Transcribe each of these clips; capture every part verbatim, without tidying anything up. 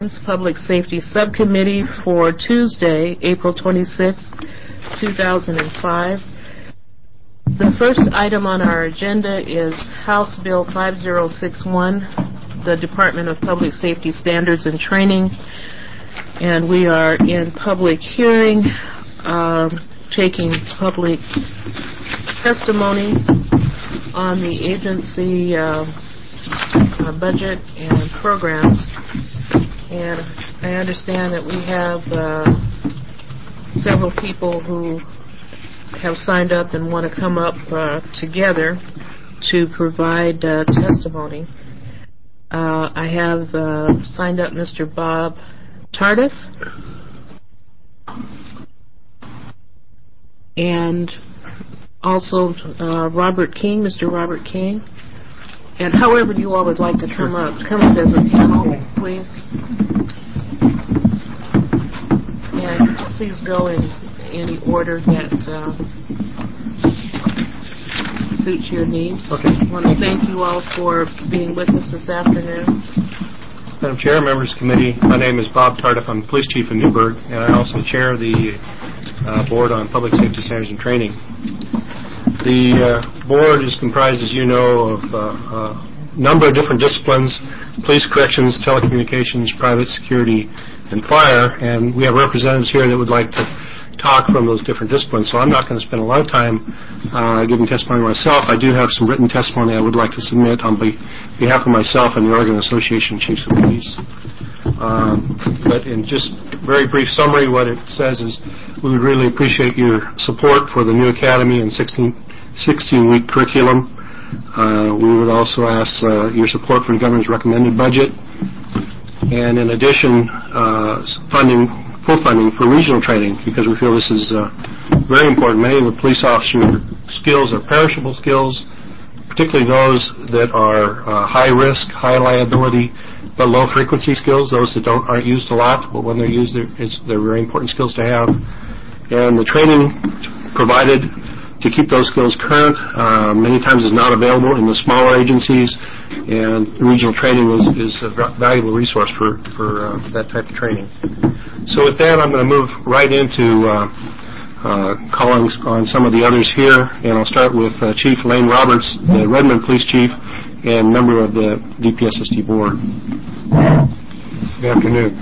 Public Safety Subcommittee for Tuesday, April twenty-sixth, two thousand five. The first item on our agenda is House Bill five oh six one, the Department of Public Safety Standards and Training, and we are in public hearing, uh, taking public testimony on the agency uh, uh, budget and programs. And I understand that we have uh, several people who have signed up and want to come up uh, together to provide uh, testimony. Uh, I have uh, signed up Mister Bob Tardif and also uh, Robert King, Mister Robert King. And however you all would like to come up, come up as a panel, please. And please go in any order that uh, suits your needs. Okay. I want to thank you all for being with us this afternoon. Madam Chair, members of the committee, my name is Bob Tardif. I'm the police chief in Newburgh, and I also chair the uh, board on public safety standards and training. The uh, board is comprised, as you know, of uh, a number of different disciplines: police, corrections, telecommunications, private security, and fire. And we have representatives here that would like to talk from those different disciplines. So I'm not going to spend a lot of time uh, giving testimony myself. I do have some written testimony I would like to submit on be- behalf of myself and the Oregon Association of Chiefs of Police. Um, but in just very brief summary, what it says is we would really appreciate your support for the new academy and sixteen-week curriculum. Uh, we would also ask uh, your support for the governor's recommended budget, and in addition, uh, funding, full funding for regional training, because we feel this is uh, very important. Many of the police officer skills are perishable skills, particularly those that are uh, high risk, high liability, but low frequency skills, those that don't aren't used a lot, but when they're used, they're, it's, they're very important skills to have. And the training provided to keep those skills current uh, many times is not available in the smaller agencies, and regional training is, is a valuable resource for, for uh, that type of training. So with that, I'm going to move right into uh, uh, calling on some of the others here, and I'll start with uh, Chief Lane Roberts, the Redmond Police Chief and member of the D P S S T board. Good afternoon.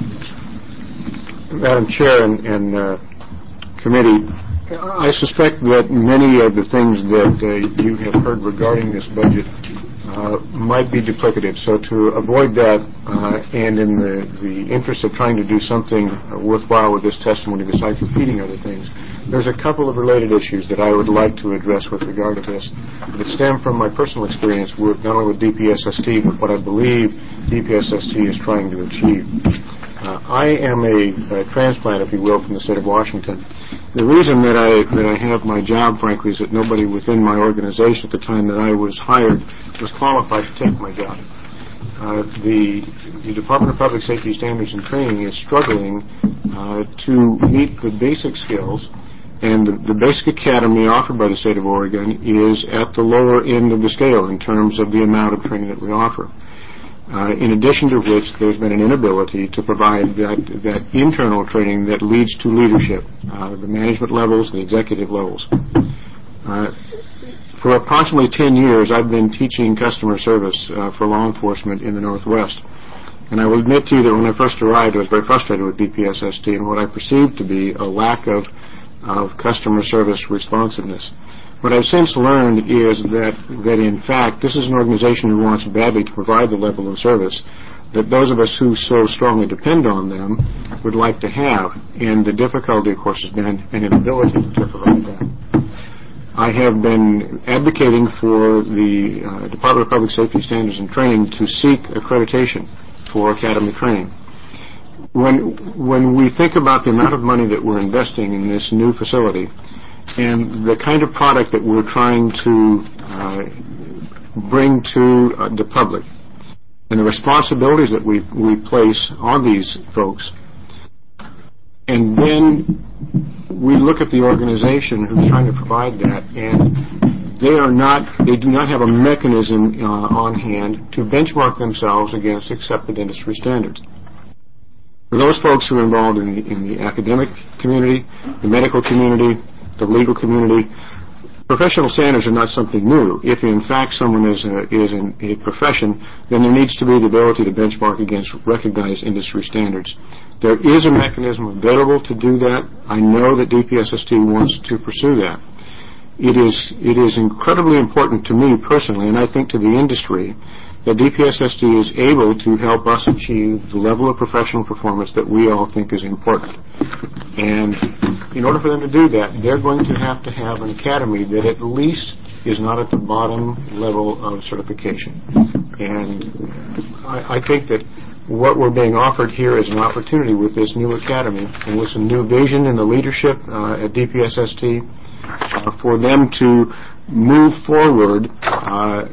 Madam Chair and, and uh, committee, I suspect that many of the things that uh, you have heard regarding this budget uh, might be duplicative. So to avoid that, uh, and in the, the interest of trying to do something worthwhile with this testimony besides repeating other things, there's a couple of related issues that I would like to address with regard to this that stem from my personal experience with not only with D P S S T, but what I believe D P S S T is trying to achieve. Uh, I am a, a transplant, if you will, from the state of Washington. The reason that I that I have my job, frankly, is that nobody within my organization at the time that I was hired was qualified to take my job. Uh, the, the Department of Public Safety Standards and Training is struggling uh, to meet the basic skills, and the, the basic academy offered by the state of Oregon is at the lower end of the scale in terms of the amount of training that we offer. Uh, in addition to which, there's been an inability to provide that, that internal training that leads to leadership, uh, the management levels, the executive levels. Uh, for approximately ten years, I've been teaching customer service uh, for law enforcement in the Northwest. And I will admit to you that when I first arrived, I was very frustrated with D P S S T and what I perceived to be a lack of, of customer service responsiveness. What I've since learned is that, that, in fact, this is an organization who wants badly to provide the level of service that those of us who so strongly depend on them would like to have. And the difficulty, of course, has been an inability to provide that. I have been advocating for the uh, Department of Public Safety Standards and Training to seek accreditation for academy training. When, when we think about the amount of money that we're investing in this new facility, and the kind of product that we're trying to uh, bring to uh, the public, and the responsibilities that we we place on these folks, and then we look at the organization who's trying to provide that, and they are not, they do not have a mechanism uh, on hand to benchmark themselves against accepted industry standards. For those folks who are involved in the, in the academic community, the medical community, the legal community, professional standards are not something new. If, in fact, someone is, a, is in a profession, then there needs to be the ability to benchmark against recognized industry standards. There is a mechanism available to do that. I know that D P S S T wants to pursue that. It is, it is incredibly important to me personally, and I think to the industry, that D P S S T is able to help us achieve the level of professional performance that we all think is important. And in order for them to do that, they're going to have to have an academy that at least is not at the bottom level of certification. And I, I think that what we're being offered here is an opportunity with this new academy and with some new vision in the leadership uh, at D P S S T uh, for them to move forward uh,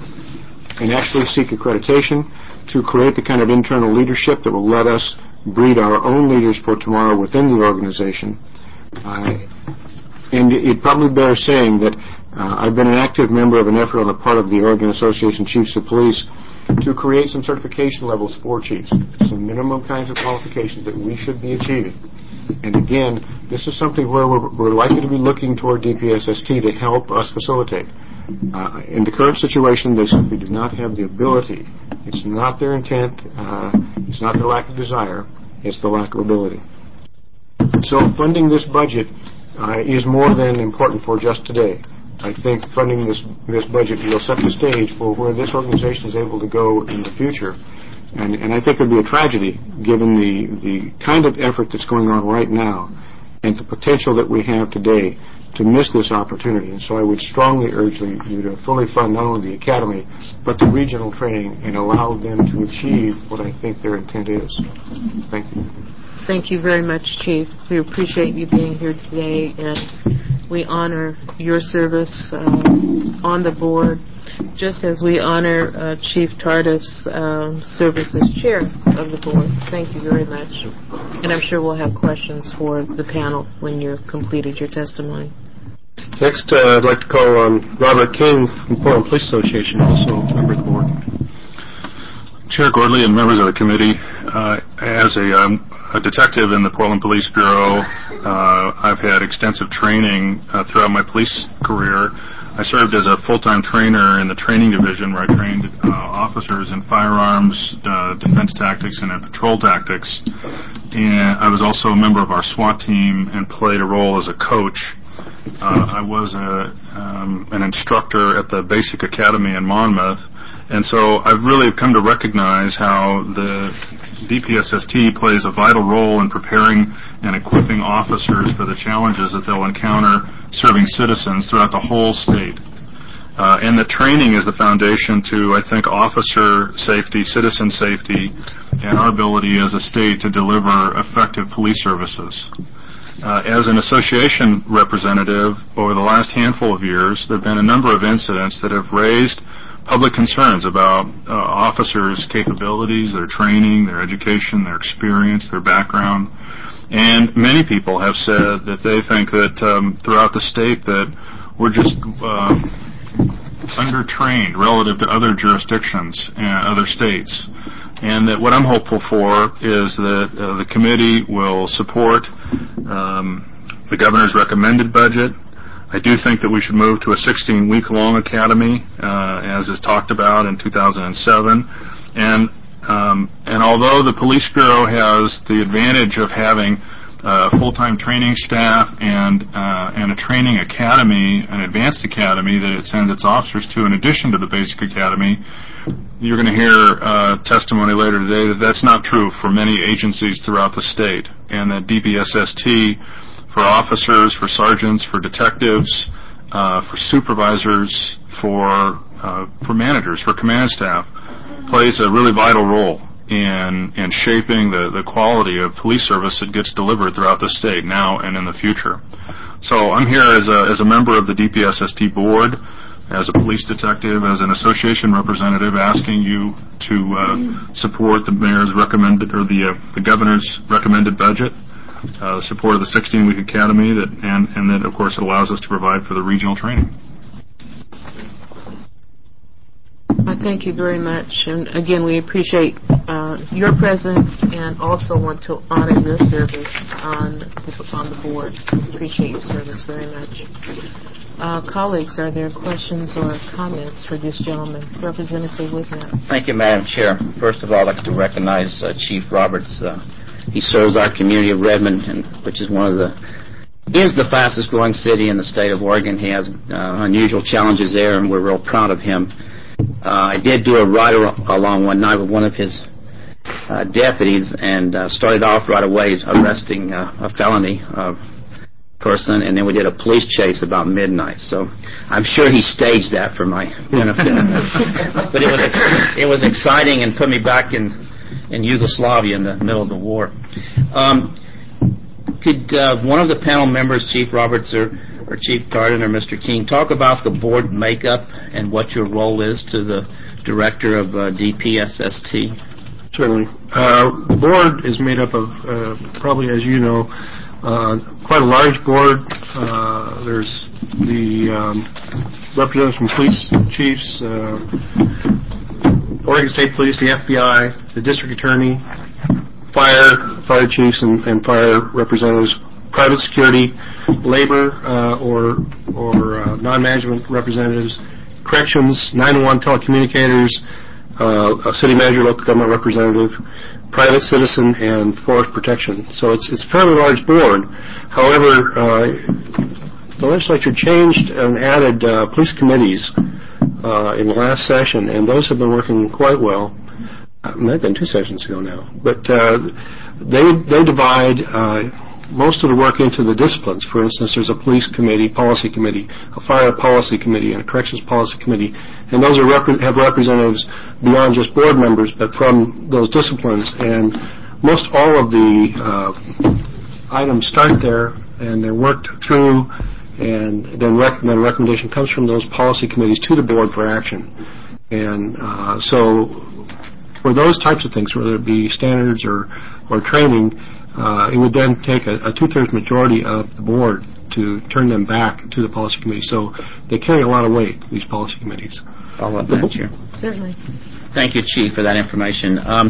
and actually seek accreditation, to create the kind of internal leadership that will let us breed our own leaders for tomorrow within the organization. Uh, and it probably bears saying that uh, I've been an active member of an effort on the part of the Oregon Association of Chiefs of Police to create some certification levels for chiefs, some minimum kinds of qualifications that we should be achieving. And again, this is something where we're, we're likely to be looking toward D P S S T to help us facilitate. Uh, in the current situation, they simply do not have the ability. It's not their intent. Uh, it's not their lack of desire. It's the lack of ability. So funding this budget uh, is more than important for just today. I think funding this this budget will set the stage for where this organization is able to go in the future. And, and I think it would be a tragedy, given the, the kind of effort that's going on right now and the potential that we have today, to miss this opportunity. And so I would strongly urge you to fully fund not only the academy, but the regional training and allow them to achieve what I think their intent is. Thank you. Thank you very much, Chief. We appreciate you being here today, and we honor your service uh, on the board, just as we honor uh, Chief Tardif's uh, service as chair of the board. Thank you very much. And I'm sure we'll have questions for the panel when you've completed your testimony. Next, uh, I'd like to call on Robert King from Portland Police Association, also a member of the board. Chair Gordley and members of the committee, uh, as a, um, a detective in the Portland Police Bureau, uh, I've had extensive training uh, throughout my police career. I served as a full-time trainer in the training division, where I trained uh, officers in firearms, uh, defense tactics, and in patrol tactics. And I was also a member of our SWAT team and played a role as a coach. Uh, I was a, um, an instructor at the Basic Academy in Monmouth. And so I've really come to recognize how the D P S S T plays a vital role in preparing and equipping officers for the challenges that they'll encounter serving citizens throughout the whole state. Uh, and that training is the foundation to, I think, officer safety, citizen safety, and our ability as a state to deliver effective police services. Uh, as an association representative, over the last handful of years, there have been a number of incidents that have raised public concerns about uh, officers' capabilities, their training, their education, their experience, their background. And many people have said that they think that um, throughout the state that we're just uh, undertrained relative to other jurisdictions and other states. And that what I'm hopeful for is that uh, the committee will support um, the governor's recommended budget. I do think that we should move to a sixteen-week-long academy, uh, as is talked about in two thousand seven. And um, and although the Police Bureau has the advantage of having uh, full-time training staff and uh, and a training academy, an advanced academy that it sends its officers to in addition to the basic academy, you're going to hear uh, testimony later today that that's not true for many agencies throughout the state, and that D P S S T, for officers, for sergeants, for detectives, uh, for supervisors, for uh, for managers, for command staff, plays a really vital role in in shaping the, the quality of police service that gets delivered throughout the state now and in the future. So I'm here as a as a member of the D P S S T board, as a police detective, as an association representative, asking you to uh, support the mayor's recommended or the uh, the governor's recommended budget. Uh, the support of the sixteen-week academy, that, and, and that, of course, it allows us to provide for the regional training. I thank you very much. And again, we appreciate uh, your presence and also want to honor your service on the, on the board. Appreciate your service very much. Uh, colleagues, are there questions or comments for this gentleman? Representative Wisnett. Thank you, Madam Chair. First of all, I'd like to recognize uh, Chief Roberts. Uh, he serves our community of Redmond, and, which is one of the is the fastest growing city in the state of Oregon. He has uh, unusual challenges there, and we're real proud of him. Uh, I did do a ride along one night with one of his uh, deputies and uh, started off right away arresting uh, a felony uh, person, and then we did a police chase about midnight. So I'm sure he staged that for my benefit. But it was ex- it was exciting and put me back in, in Yugoslavia in the middle of the war. Um, Could uh, one of the panel members, Chief Roberts or, or Chief Tartan or Mister King, talk about the board makeup and what your role is to the director of uh, D P S S T? Certainly. Uh, the board is made up of, uh, probably as you know, uh, quite a large board. Uh, there's the um, representatives from police chiefs, uh, Oregon State Police, the F B I, the district attorney, fire, fire chiefs and, and fire representatives, private security, labor uh, or or uh, non-management representatives, corrections, nine one one telecommunicators, uh, a city manager, local government representative, private citizen, and forest protection. So it's it's a fairly large board. However, uh, the legislature changed and added uh, police committees uh, in the last session, and those have been working quite well. It might have been two sessions ago now, but uh, they they divide uh, most of the work into the disciplines. For instance, there's a police committee, policy committee, a fire policy committee, and a corrections policy committee, and those are rep- have representatives beyond just board members, but from those disciplines. And most all of the uh, items start there, and they're worked through, and then, rec- then a recommendation comes from those policy committees to the board for action. And uh, so. For those types of things, whether it be standards or, or training, uh, it would then take a, a two-thirds majority of the board to turn them back to the policy committee. So they carry a lot of weight, these policy committees. Follow up, Madam Chair. Certainly. Thank you, Chief, for that information. Um,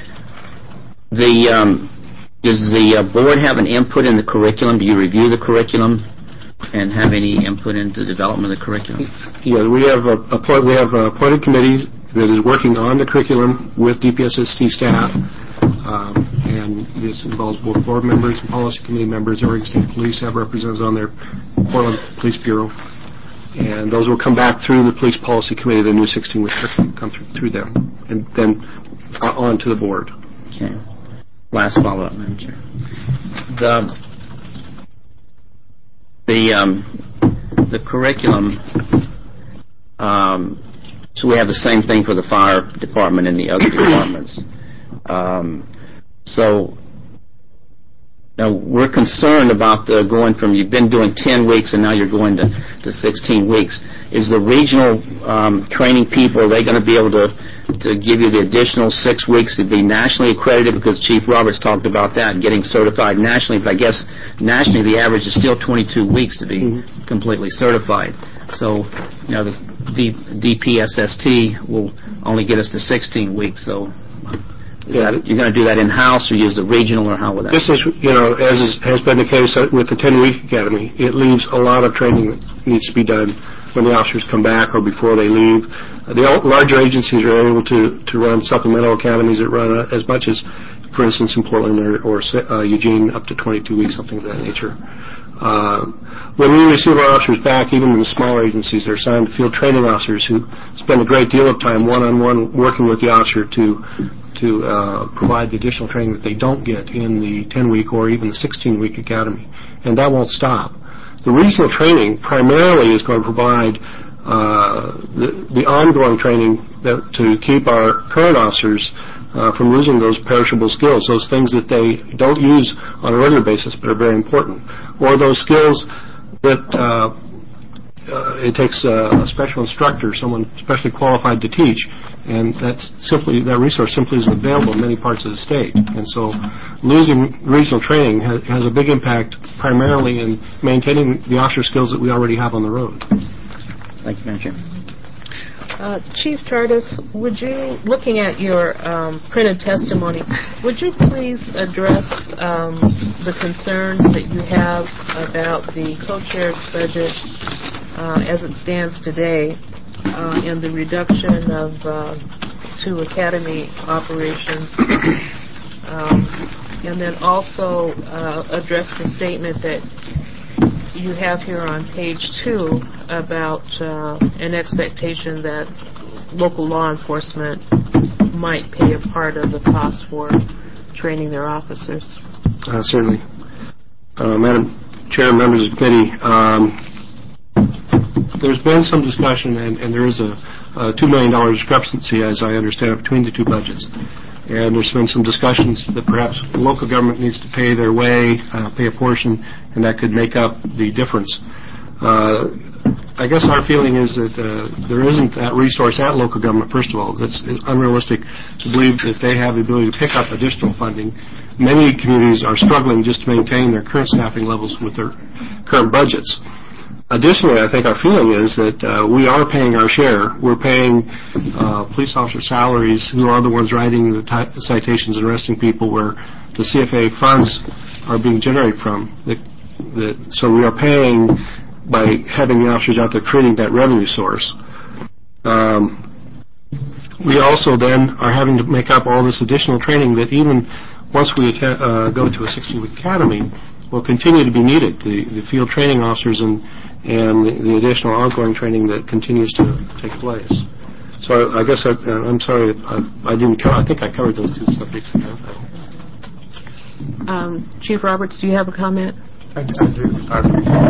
the um, does the uh, board have an input in the curriculum? Do you review the curriculum and have any input into the development of the curriculum? Yeah, we have a, a we have a appointed committee that is working on the curriculum with D P S S T staff, um, and this involves both board members and policy committee members. Oregon State Police have representatives on their Portland Police Bureau, and those will come back through the Police Policy Committee. The new sixteen-week curriculum come through, through them, and then on to the board. Okay. Last follow-up, Madam Chair. The the um, the curriculum. Um, So we have the same thing for the fire department and the other departments. Um, so now we're concerned about the going from, you've been doing ten weeks and now you're going to, to sixteen weeks. Is the regional um, training people, are they going to be able to, to give you the additional six weeks to be nationally accredited? Because Chief Roberts talked about that, getting certified nationally. But I guess nationally the average is still twenty-two weeks to be mm-hmm. completely certified. So, you know, the D- DPSST will only get us to sixteen weeks. So, is yeah. that, you're going to do that in-house, or use the regional, or how would that? This is, you know, as is, has been the case with the ten-week academy. It leaves a lot of training that needs to be done when the officers come back or before they leave. Uh, the larger agencies are able to, to run supplemental academies that run uh, as much as, for instance, in Portland or, or uh, Eugene, up to twenty-two weeks, something of that nature. Uh, when we receive our officers back, even in the smaller agencies, they're assigned field training officers who spend a great deal of time one-on-one working with the officer to to uh, provide the additional training that they don't get in the ten-week or even the sixteen-week academy. And that won't stop. The regional training primarily is going to provide uh, the, the ongoing training that, to keep our current officers Uh, from losing those perishable skills, those things that they don't use on a regular basis but are very important, or those skills that uh, uh, it takes uh, a special instructor, someone specially qualified to teach, and that's simply that resource simply isn't available in many parts of the state. And so losing regional training ha- has a big impact primarily in maintaining the officer skills that we already have on the road. Thank you, Madam Chair. Uh, Chief Tardif, would you, looking at your um, printed testimony, would you please address um, the concerns that you have about the co-chair's budget uh, as it stands today uh, and the reduction of uh, to academy operations, um, and then also uh, address the statement that you have here on page two about uh, an expectation that local law enforcement might pay a part of the cost for training their officers. Uh, certainly. Uh, Madam Chair, members of the committee, um, there's been some discussion, and, and there is a, a two million dollars discrepancy, as I understand it, between the two budgets. And there's been some discussions that perhaps local government needs to pay their way, uh, pay a portion, and that could make up the difference. Uh, I guess our feeling is that uh, there isn't that resource at local government, first of all. That's unrealistic to believe that they have the ability to pick up additional funding. Many communities are struggling just to maintain their current staffing levels with their current budgets. Additionally, I think our feeling is that uh, we are paying our share. We're paying uh, police officer salaries who are the ones writing the t- citations and arresting people where the C F A funds are being generated from. The, the, so we are paying by having the officers out there creating that revenue source. Um, we also then are having to make up all this additional training that even once we att- uh, go to a sixteen-week academy will continue to be needed. The, the field training officers and and the, the additional ongoing training that continues to take place. So I, I guess I, uh, I'm sorry I, I didn't cover. I think I covered those two subjects. Um, Chief Roberts, do you have a comment? I, I do. I,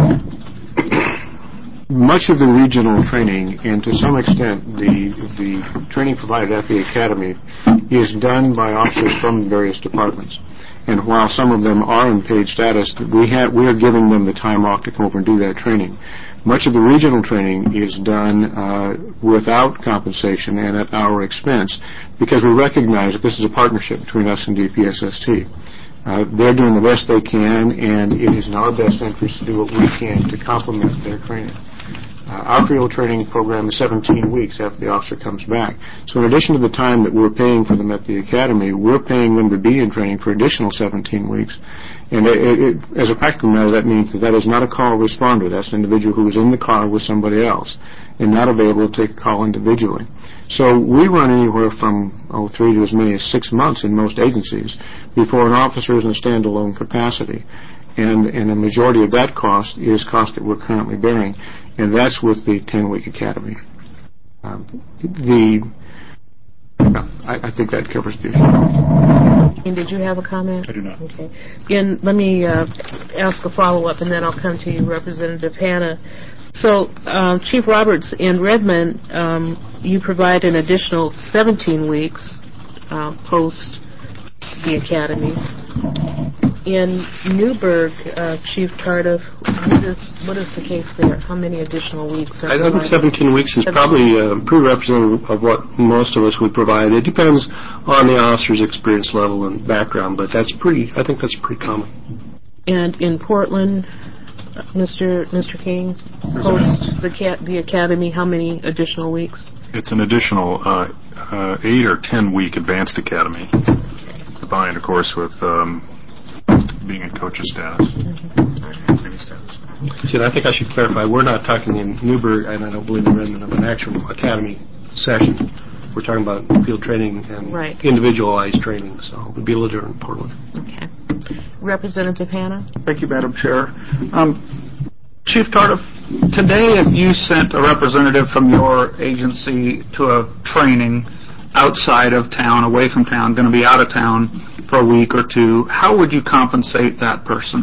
much of the regional training, and to some extent the the training provided at the academy, is done by officers from various departments. And while some of them are in paid status, we have we are giving them the time off to come over and do that training. Much of the regional training is done uh, without compensation and at our expense, because we recognize that this is a partnership between us and D P S S T. Uh, they're doing the best they can, and it is in our best interest to do what we can to complement their training. Uh, our field training program is seventeen weeks after the officer comes back. So in addition to the time that we're paying for them at the academy, we're paying them to be in training for additional seventeen weeks. And it, it, as a practical matter, that means that that is not a call responder. That's an individual who is in the car with somebody else and not available to take a call individually. So we run anywhere from oh, three to as many as six months in most agencies before an officer is in a standalone capacity. And, and a majority of that cost is cost that we're currently bearing. And that's with the ten-week academy. Um, the, no, I, I think that covers the issue. And did you have a comment? I do not. Okay. Again, let me uh, ask a follow-up, and then I'll come to you, Representative Hanna. So, uh, Chief Roberts, in Redmond, um, you provide an additional seventeen weeks uh, post the academy. In Newburgh, uh, Chief Tardif, what is, what is the case there? How many additional weeks are I think provided? seventeen weeks is probably uh, pretty representative of what most of us would provide. It depends on the officer's experience level and background, but that's pretty. I think that's pretty common. And in Portland, Mister Mister King, post the cat, the academy, how many additional weeks? It's an additional uh, uh, eight or ten week advanced academy, combined, of course, with um, being in coach's status, mm-hmm. training status. See, I think I should clarify. We're not talking in Newburgh, and I don't believe in Redmond, of an actual academy session. We're talking about field training and right. individualized training, so it would be a little different in Portland. Okay. Representative Hanna? Thank you, Madam Chair. Um, Chief Tardif, today if you sent a representative from your agency to a training outside of town, away from town, going to be out of town for a week or two, how would you compensate that person?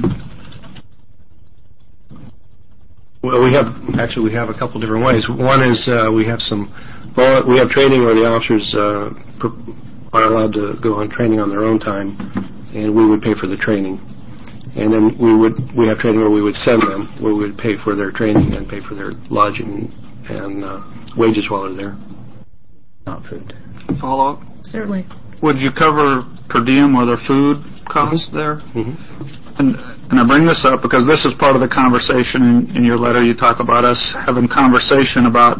Well, we have, actually, we have a couple different ways. One is uh, we have some, well, we have training where the officers uh, are allowed to go on training on their own time, and we would pay for the training. And then we would, we have training where we would send them, where we would pay for their training and pay for their lodging and uh, wages while they're there. Not food. Follow up? Certainly. Would you cover per diem or their food costs mm-hmm. there? Mm-hmm. And, and I bring this up because this is part of the conversation in, in your letter. You talk about us having conversation about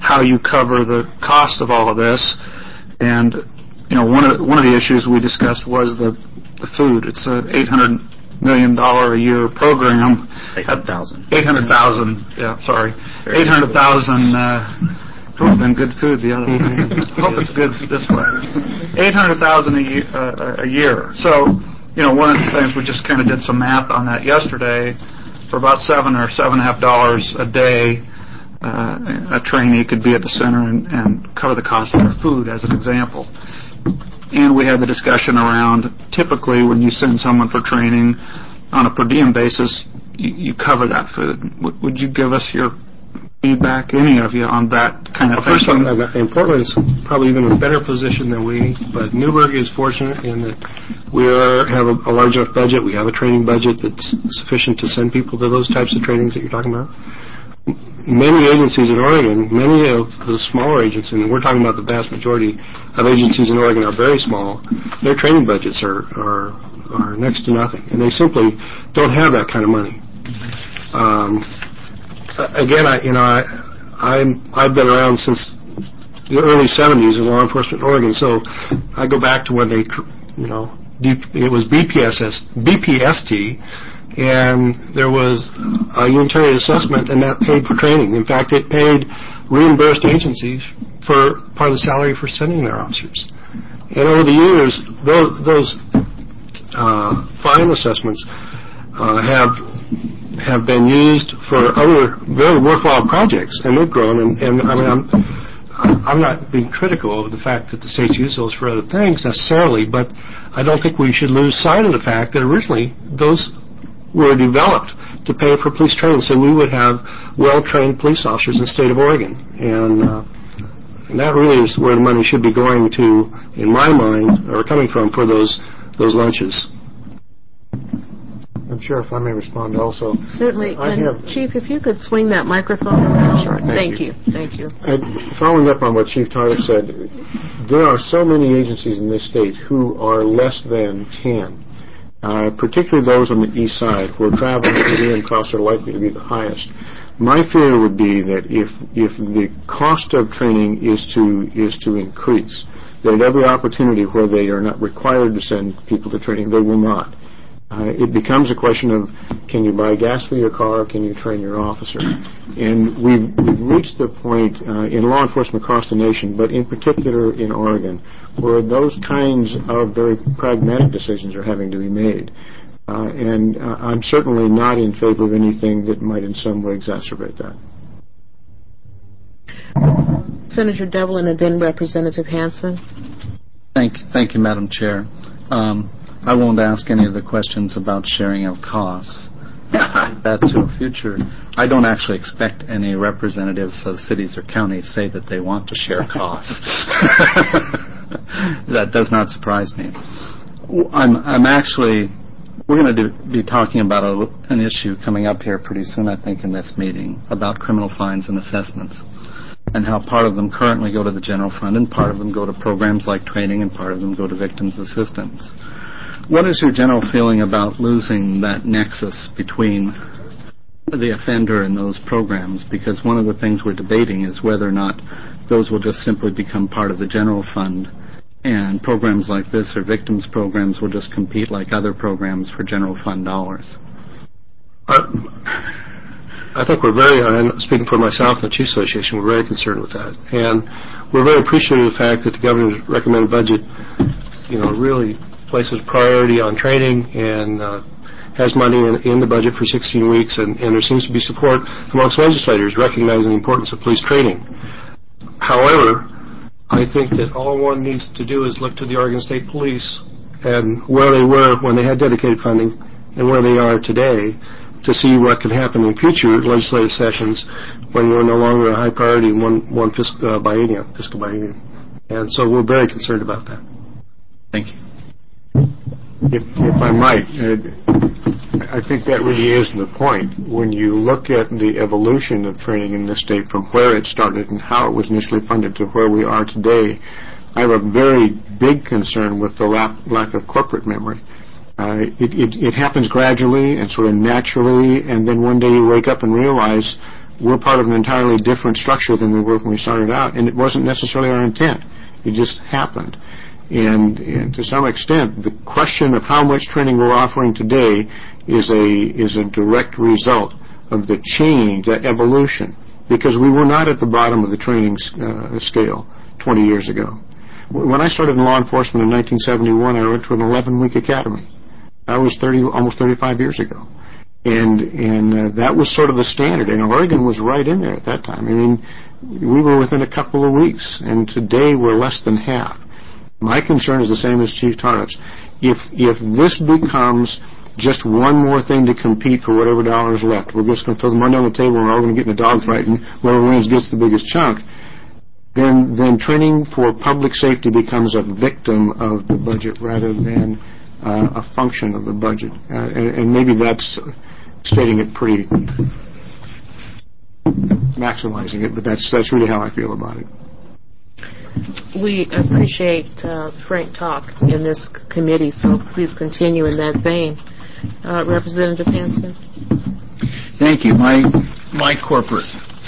how you cover the cost of all of this. And, you know, one of the, one of the issues we discussed was the, the food. It's a eight hundred million dollars a year program. eight hundred thousand. eight hundred thousand, yeah, sorry. eight hundred thousand, uh, it would have been good food the other way. Hope it's good this way. eight hundred thousand a year, uh, a year. So, you know, one of the things, we just kind of did some math on that yesterday. For about seven or seven and a half dollars a day, uh, a trainee could be at the center and, and cover the cost of their food, as an example. And we had the discussion around, typically when you send someone for training on a per diem basis, you, you cover that food. W- would you give us your feedback, any of you, on that kind of Well, first thing? of all, and Portland's probably even in a better position than we, but Newburgh is fortunate in that we are, have a, a large enough budget. We have a training budget that's sufficient to send people to those types of trainings that you're talking about. Many agencies in Oregon, many of the smaller agencies, and we're talking about the vast majority of agencies in Oregon are very small, their training budgets are, are, are next to nothing, and they simply don't have that kind of money. Um, Again, I, you know, I, I'm, I've been around since the early seventies in law enforcement in Oregon, so I go back to when they, you know, it was B P S S, B P S T, and there was a unitary assessment, and that paid for training. In fact, it paid reimbursed agencies for part of the salary for sending their officers. And over the years, those, those uh, fine assessments uh, have have been used for other very worthwhile projects, and they've grown. And, and I mean, I'm, I'm not being critical of the fact that the states use those for other things necessarily, but I don't think we should lose sight of the fact that originally those were developed to pay for police training, so we would have well-trained police officers in the state of Oregon. And, uh, and that really is where the money should be going to, in my mind, or coming from for those those lunches. I'm sure if I may respond also. Certainly. I And have, Chief, if you could swing that microphone around. Sorry, thank Thank you. you. Thank you. And following up on what Chief Tardif said, there are so many agencies in this state who are less than ten, uh, particularly those on the east side where travel and per diem costs are likely to be the highest. My fear would be that if if the cost of training is to is to increase, that at every opportunity where they are not required to send people to training, they will not. Uh, it becomes a question of, can you buy gas for your car, or can you train your officer? And we've, we've reached the point uh, in law enforcement across the nation, but in particular in Oregon, where those kinds of very pragmatic decisions are having to be made. Uh, and uh, I'm certainly not in favor of anything that might in some way exacerbate that. Senator Devlin and then Representative Hansen. Thank, thank you, Madam Chair. Um, I won't ask any of the questions about sharing of costs. That to a future. I don't actually expect any representatives of cities or counties say that they want to share costs. That does not surprise me. I'm, I'm actually, we're going to do, be talking about a, an issue coming up here pretty soon, I think, in this meeting about criminal fines and assessments, and how part of them currently go to the general fund and part of them go to programs like training and part of them go to victims' assistance. What is your general feeling about losing that nexus between the offender and those programs? Because one of the things we're debating is whether or not those will just simply become part of the general fund, and programs like this or victims programs will just compete like other programs for general fund dollars. Uh, I think we're very, and speaking for myself and the Chiefs Association, we're very concerned with that. And we're very appreciative of the fact that the governor's recommended budget, you know, really places priority on training and uh, has money in, in the budget for sixteen weeks, and, and there seems to be support amongst legislators recognizing the importance of police training. However, I think that all one needs to do is look to the Oregon State Police and where they were when they had dedicated funding and where they are today to see what can happen in future legislative sessions when we're no longer a high priority in one, one fiscal uh, biennium, fiscal biennium. And so we're very concerned about that. Thank you. If, if I might, uh, I think that really is the point. When you look at the evolution of training in this state from where it started and how it was initially funded to where we are today, I have a very big concern with the lack, lack of corporate memory. Uh, it, it, it happens gradually and sort of naturally, and then one day you wake up and realize we're part of an entirely different structure than we were when we started out, and it wasn't necessarily our intent. It just happened. And, and to some extent, the question of how much training we're offering today is a is a direct result of the change, that evolution, because we were not at the bottom of the training uh, scale twenty years ago. When I started in law enforcement in nineteen seventy-one, I went to an eleven-week academy. That was thirty, almost thirty-five years ago. And and uh, that was sort of the standard. And Oregon was right in there at that time. I mean, we were within a couple of weeks, and today we're less than half. My concern is the same as Chief Tardif's. If if this becomes just one more thing to compete for whatever dollar is left, we're just going to throw the money on the table and we're all going to get in a dogfight, and whoever wins gets the biggest chunk, then then training for public safety becomes a victim of the budget rather than uh, a function of the budget. Uh, and, and maybe that's stating it pretty, maximizing it, but that's that's really how I feel about it. We appreciate uh, frank talk in this committee, so please continue in that vein. Uh, Representative Hansen. Thank you. My my corporate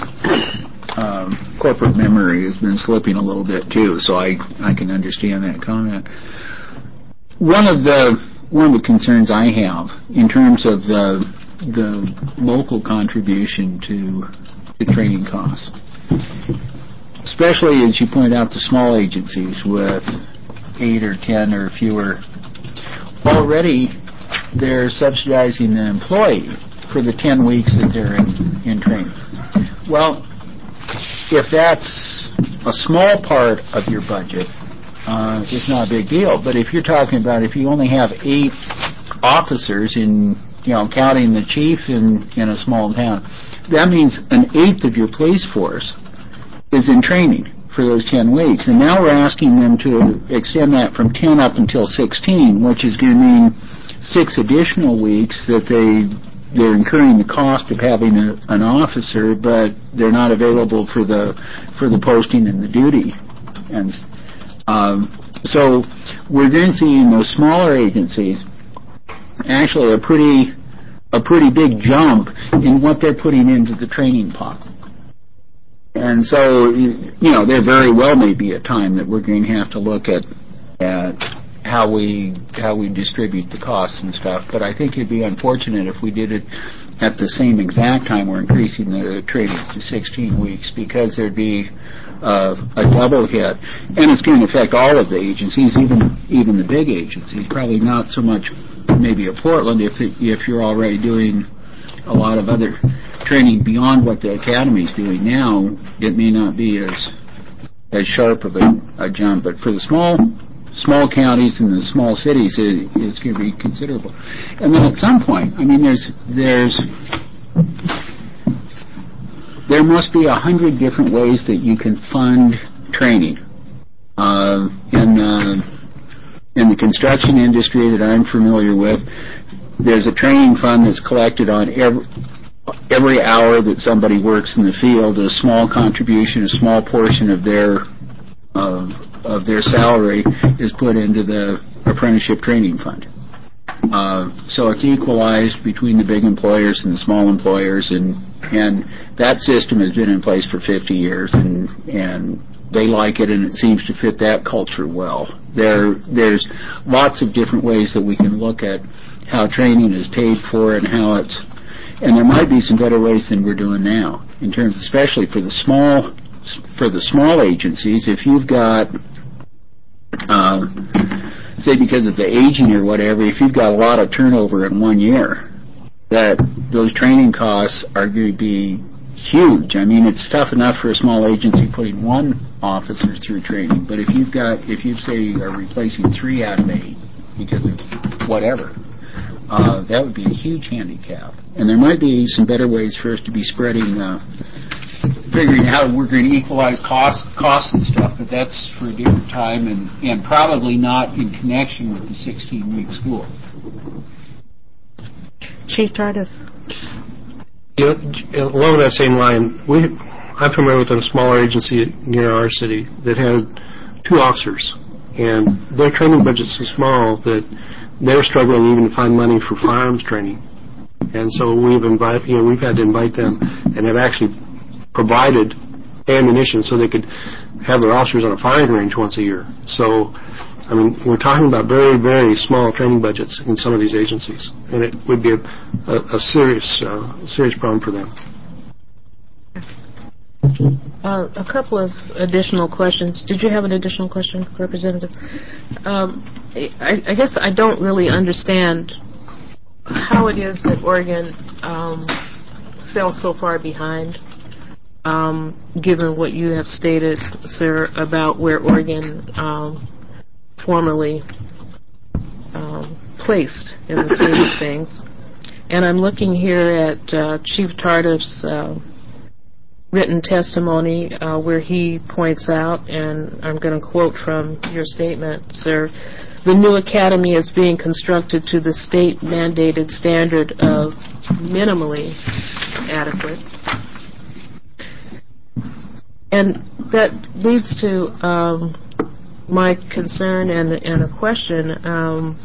um, corporate memory has been slipping a little bit too, so I I can understand that comment. One of the one of the concerns I have in terms of the the local contribution to the training costs, especially as you point out, the small agencies with eight or ten or fewer, already they're subsidizing the employee for the ten weeks that they're in, in training. Well, if that's a small part of your budget, uh, it's not a big deal. But if you're talking about if you only have eight officers in, you know, counting the chief in, in a small town, that means an eighth of your police force is in training for those ten weeks. And now we're asking them to extend that from ten up until sixteen, which is going to mean six additional weeks that they, they're incurring the cost of having a, an officer, but they're not available for the for the posting and the duty. And um, so we're going to see in those smaller agencies actually a pretty a pretty big jump in what they're putting into the training pot. And so, you know, there very well may be a time that we're going to have to look at at how we how we distribute the costs and stuff. But I think it'd be unfortunate if we did it at the same exact time we're increasing the training to sixteen weeks, because there'd be uh, a double hit, and it's going to affect all of the agencies, even even the big agencies. Probably not so much maybe at Portland if the, if you're already doing a lot of other training beyond what the academy's doing now. It may not be as as sharp of a, a jump, but for the small small counties and the small cities, it, it's going to be considerable. And then at some point, I mean, there's there's there must be a hundred different ways that you can fund training. Uh, in uh, in the construction industry that I'm familiar with, there's a training fund that's collected on every every hour that somebody works in the field. A small contribution, a small portion of their of of their salary is put into the apprenticeship training fund. Uh, so it's equalized between the big employers and the small employers, and and that system has been in place for fifty years, and and they like it, and it seems to fit that culture well. There there's lots of different ways that we can look at how training is paid for and how it's, and there might be some better ways than we're doing now in terms, especially for the small for the small agencies. If you've got uh, say because of the aging or whatever, if you've got a lot of turnover in one year, that those training costs are going to be huge. I mean, it's tough enough for a small agency putting one officer through training, but if you've got, if you say are replacing three out of eight because of whatever, uh, that would be a huge handicap. And there might be some better ways for us to be spreading, uh, figuring out how we're going to equalize costs, costs and stuff, but that's for a different time, and, and probably not in connection with the sixteen-week school. Chief Tardif. You know, along that same line, we, I'm familiar with a smaller agency near our city that had two officers, and their training budget's so small that they're struggling even to find money for firearms training. And so we've invite, you know, we've had to invite them and have actually provided ammunition so they could have their officers on a firing range once a year. So, I mean, we're talking about very, very small training budgets in some of these agencies, and it would be a, a, a serious, uh, serious problem for them. Uh, a couple of additional questions. Did you have an additional question, Representative? Um, I, I guess I don't really understand how it is that Oregon um, fell so far behind, um, given what you have stated, sir, about where Oregon um, formerly um, placed in the state of things. And I'm looking here at uh, Chief Tardif's uh, written testimony uh, where he points out, and I'm going to quote from your statement, sir, the new academy is being constructed to the state-mandated standard of minimally adequate. And that leads to um, my concern and, and a question. Um,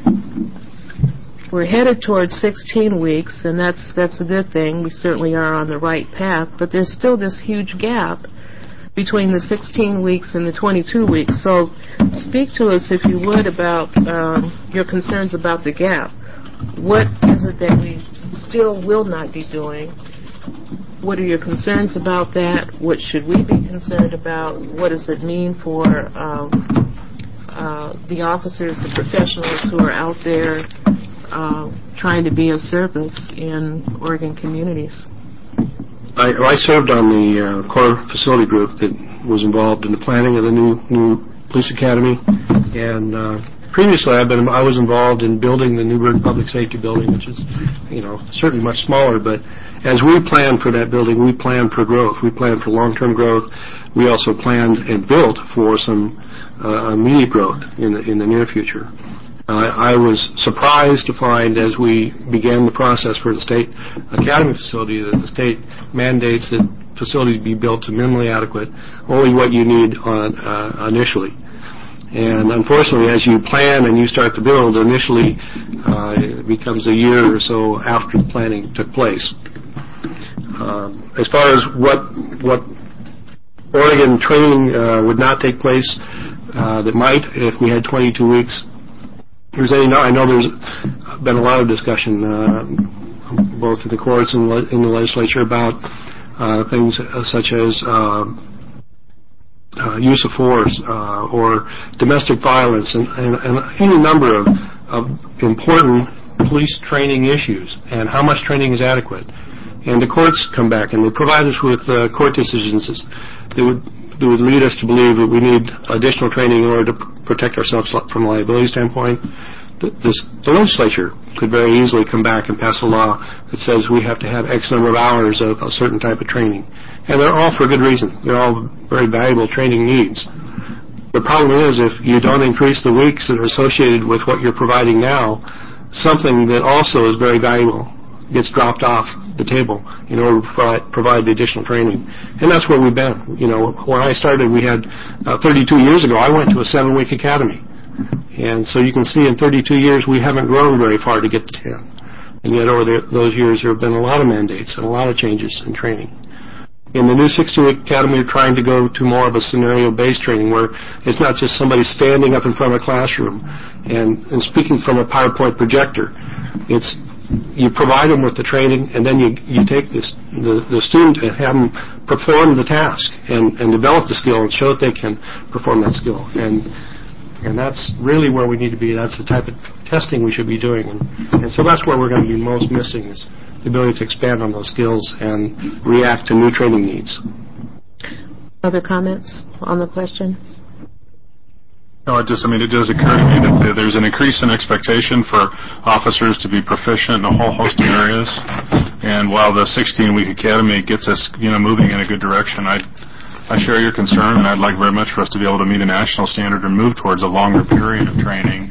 we're headed towards sixteen weeks, and that's that's a good thing. We certainly are on the right path, but there's still this huge gap between the sixteen weeks and the twenty-two weeks. So speak to us, if you would, about um, your concerns about the gap. What is it that we still will not be doing? What are your concerns about that? What should we be concerned about? What does it mean for um, uh, the officers, the professionals who are out there uh, trying to be of service in Oregon communities? I, I served on the uh, core facility group that was involved in the planning of the new new police academy, and uh, previously I've been I was involved in building the Newburgh Public Safety Building, which is, you know, certainly much smaller. But as we planned for that building, we planned for growth. We planned for long-term growth. We also planned and built for some uh, immediate growth in the in the near future. Uh, I was surprised to find, as we began the process for the state academy facility, that the state mandates that facility be built to minimally adequate, only what you need on, uh, initially. And unfortunately, as you plan and you start to build, initially uh, it becomes a year or so after the planning took place. Um, as far as what what Oregon training uh, would not take place uh, that might if we had twenty-two weeks. There's any, I know there's been a lot of discussion, uh, both in the courts and le- in the legislature, about uh, things such as uh, uh, use of force uh, or domestic violence and, and, and any number of, of important police training issues and how much training is adequate. And the courts come back and they provide us with uh, court decisions that would that would lead us to believe that we need additional training in order to pr- protect ourselves from a liability standpoint. The, this, the legislature could very easily come back and pass a law that says we have to have X number of hours of a certain type of training. And they're all for good reason. They're all very valuable training needs. The problem is if you don't increase the weeks that are associated with what you're providing now, something that also is very valuable gets dropped off the table in order to provide, provide the additional training. And that's where we've been. You know, when I started, we had uh, thirty-two years ago, I went to a seven-week academy. And so you can see in thirty-two years, we haven't grown very far to get to ten. And yet over the, those years, there have been a lot of mandates and a lot of changes in training. In the new sixteen-week academy, we're trying to go to more of a scenario-based training where it's not just somebody standing up in front of a classroom and, and speaking from a PowerPoint projector. It's you provide them with the training, and then you you take this, the, the student and have them perform the task and, and develop the skill and show that they can perform that skill. And and that's really where we need to be. That's the type of testing we should be doing. And, and so that's where we're going to be most missing is the ability to expand on those skills and react to new training needs. Other comments on the question? No, it just, I mean, it does occur to me that there's an increase in expectation for officers to be proficient in a whole host of areas. And while the sixteen-week academy gets us, you know, moving in a good direction, I I share your concern, and I'd like very much for us to be able to meet a national standard and move towards a longer period of training.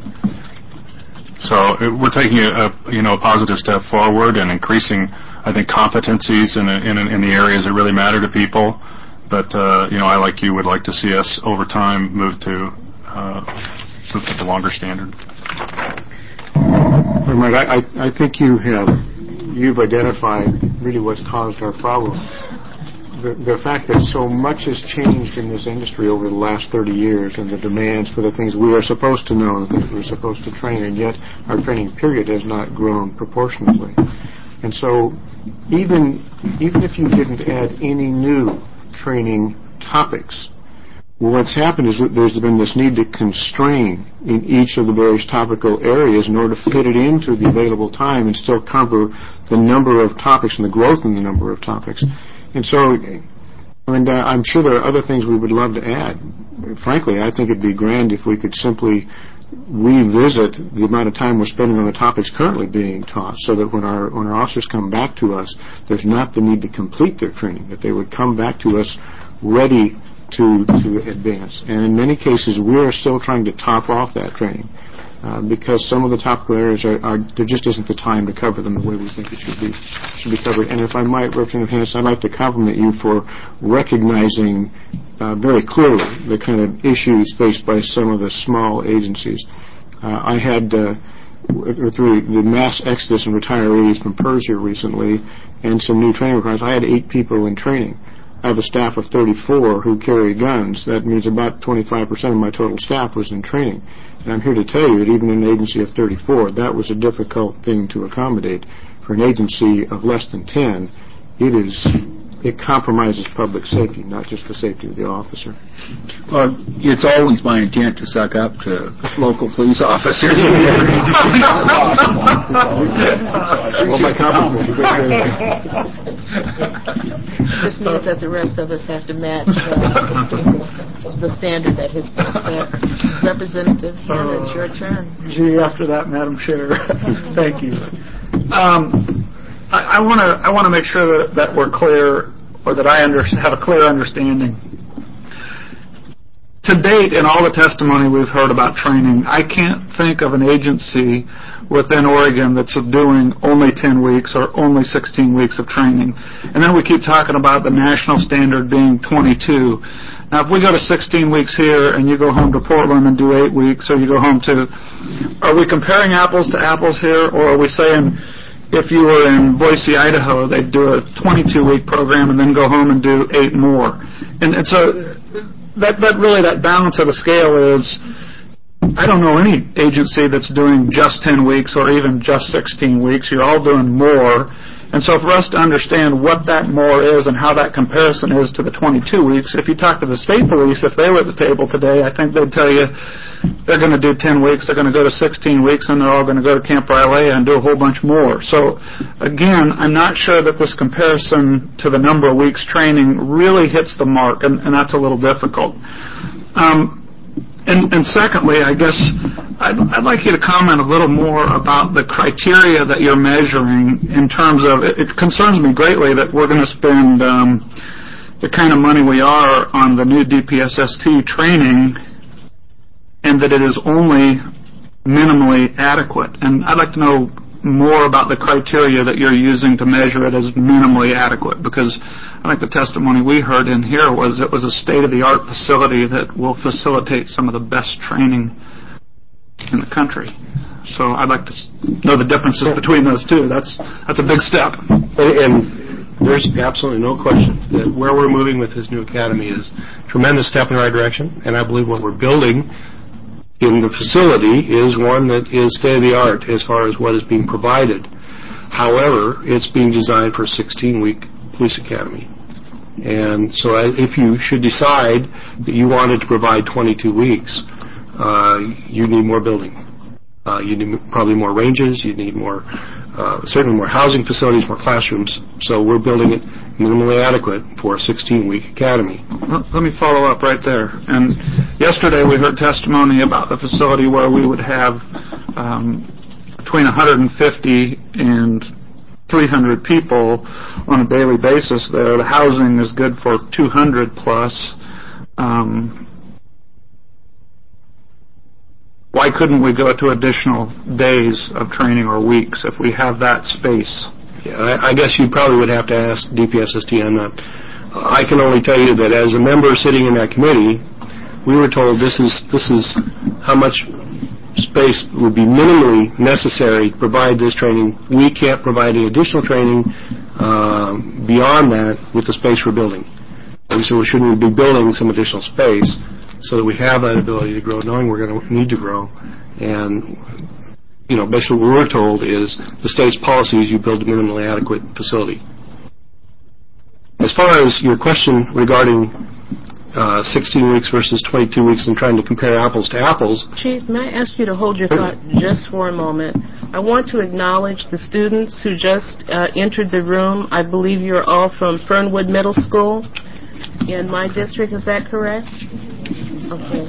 So it, we're taking a, a, you know, a positive step forward and increasing, I think, competencies in, a, in, a, in the areas that really matter to people. But, uh, you know, I, like you, would like to see us over time move to Uh, move to the longer standard. Right, I, I think you have you've identified really what's caused our problem. The, the fact that so much has changed in this industry over the last thirty years and the demands for the things we are supposed to know, the things we're supposed to train, and yet our training period has not grown proportionately. And so even, even if you didn't add any new training topics, what's happened is that there's been this need to constrain in each of the various topical areas in order to fit it into the available time and still cover the number of topics and the growth in the number of topics. And so, I mean, I'm sure there are other things we would love to add. Frankly, I think it'd be grand if we could simply revisit the amount of time we're spending on the topics currently being taught, so that when our when our officers come back to us, there's not the need to complete their training, that they would come back to us ready to to advance. And in many cases, we're still trying to top off that training uh, because some of the topical areas are, are there just isn't the time to cover them the way we think it should be should be covered. And if I might, Representative Hannis, I'd like to compliment you for recognizing uh, very clearly the kind of issues faced by some of the small agencies. Uh, I had uh, through the mass exodus and retirees from PERS here recently, and some new training requirements. I had eight people in training. I have a staff of thirty-four who carry guns. That means about twenty-five percent of my total staff was in training. And I'm here to tell you that even in an agency of thirty-four, that was a difficult thing to accommodate. For an agency of less than ten, it is it compromises public safety, not just the safety of the officer. Well, it's always my intent to suck up to local police officers. Well, my compliment. This means that the rest of us have to match uh, the standard that has been set. Representative Hanna, it's your turn. Gee, after that, Madam Chair. Thank you. Um, I want to I want to make sure that, that we're clear, or that I under, have a clear understanding. To date, in all the testimony we've heard about training, I can't think of an agency within Oregon that's doing only ten weeks or only sixteen weeks of training. And then we keep talking about the national standard being twenty-two. Now, if we go to sixteen weeks here and you go home to Portland and do eight weeks, or you go home to, are we comparing apples to apples here, or are we saying, if you were in Boise, Idaho, they'd do a twenty-two week program and then go home and do eight more? And, and so that, that really, that balance of the scale is, I don't know any agency that's doing just ten weeks or even just sixteen weeks. You're all doing more. And so for us to understand what that more is and how that comparison is to the twenty-two weeks, if you talk to the state police, if they were at the table today, I think they'd tell you they're going to do ten weeks, they're going to go to sixteen weeks, and they're all going to go to Camp Rylea and do a whole bunch more. So, again, I'm not sure that this comparison to the number of weeks training really hits the mark, and, and that's a little difficult. Um, And, and secondly, I guess I'd, I'd like you to comment a little more about the criteria that you're measuring in terms of, it, it concerns me greatly that we're going to spend um, the kind of money we are on the new D P S S T training and that it is only minimally adequate. And I'd like to know more about the criteria that you're using to measure it as minimally adequate, because I think the testimony we heard in here was it was a state-of-the-art facility that will facilitate some of the best training in the country. So I'd like to know the differences between those two. That's that's a big step. And, and there's absolutely no question that where we're moving with this new academy is a tremendous step in the right direction, and I believe what we're building in the facility is one that is state-of-the-art as far as what is being provided. However, it's being designed for a sixteen-week police academy. And so if you should decide that you wanted to provide twenty-two weeks, uh, you need more building. Uh, you need probably more ranges. You need more, uh, certainly more housing facilities, more classrooms. So we're building it minimally adequate for a sixteen-week academy. Well, let me follow up right there. And yesterday we heard testimony about the facility where we would have um, between one hundred fifty and three hundred people on a daily basis there. The housing is good for two hundred plus. Um, why couldn't we go to additional days of training or weeks if we have that space? Yeah, I, I guess you probably would have to ask D P S S T on that. I can only tell you that as a member sitting in that committee, we were told this is this is how much space would be minimally necessary to provide this training. We can't provide any additional training uh, beyond that with the space we're building. And so we shouldn't be building some additional space so that we have that ability to grow, knowing we're going to need to grow. And, you know, basically what we're told is the state's policy is you build a minimally adequate facility. As far as your question regarding uh, sixteen weeks versus twenty-two weeks and trying to compare apples to apples. Chief, may I ask you to hold your thought just for a moment? I want to acknowledge the students who just uh, entered the room. I believe you're all from Fernwood Middle School in my district. Is that correct? Okay.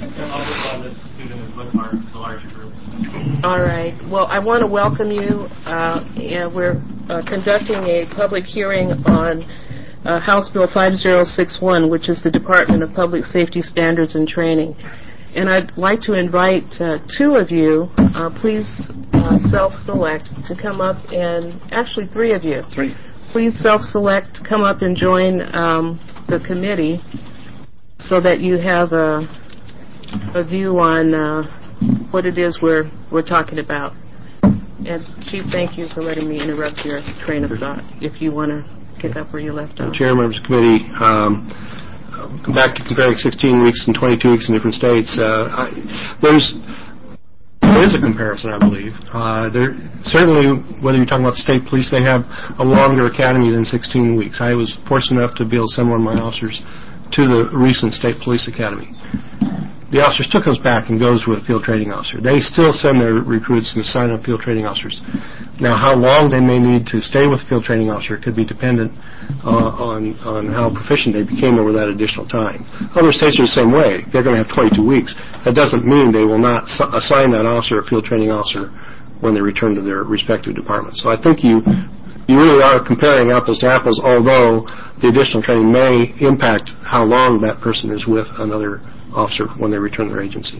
All right. Well, I want to welcome you. Uh, and we're uh, conducting a public hearing on Uh, House Bill five zero six one, which is the Department of Public Safety Standards and Training. And I'd like to invite uh, two of you, uh, please uh, self-select to come up, and actually three of you. Three. Please self-select, come up and join um, the committee so that you have a, a view on uh, what it is we're, we're talking about. And Chief, thank you for letting me interrupt your train of thought, if you want to pick up where you left off. Chair, members of the committee, um, back to comparing sixteen weeks and twenty-two weeks in different states. Uh, I, there's there is a comparison, I believe. Uh, there certainly, whether you're talking about the state police, they have a longer academy than sixteen weeks. I was fortunate enough to be able to send one of my officers to the recent state police academy. The officer still comes back and goes with a field training officer. They still send their recruits and assign up field training officers. Now, how long they may need to stay with a field training officer could be dependent uh, on on how proficient they became over that additional time. Other states are the same way. They're going to have twenty-two weeks. That doesn't mean they will not s- assign that officer a field training officer when they return to their respective departments. So I think you you really are comparing apples to apples, although the additional training may impact how long that person is with another officer when they return to their agency.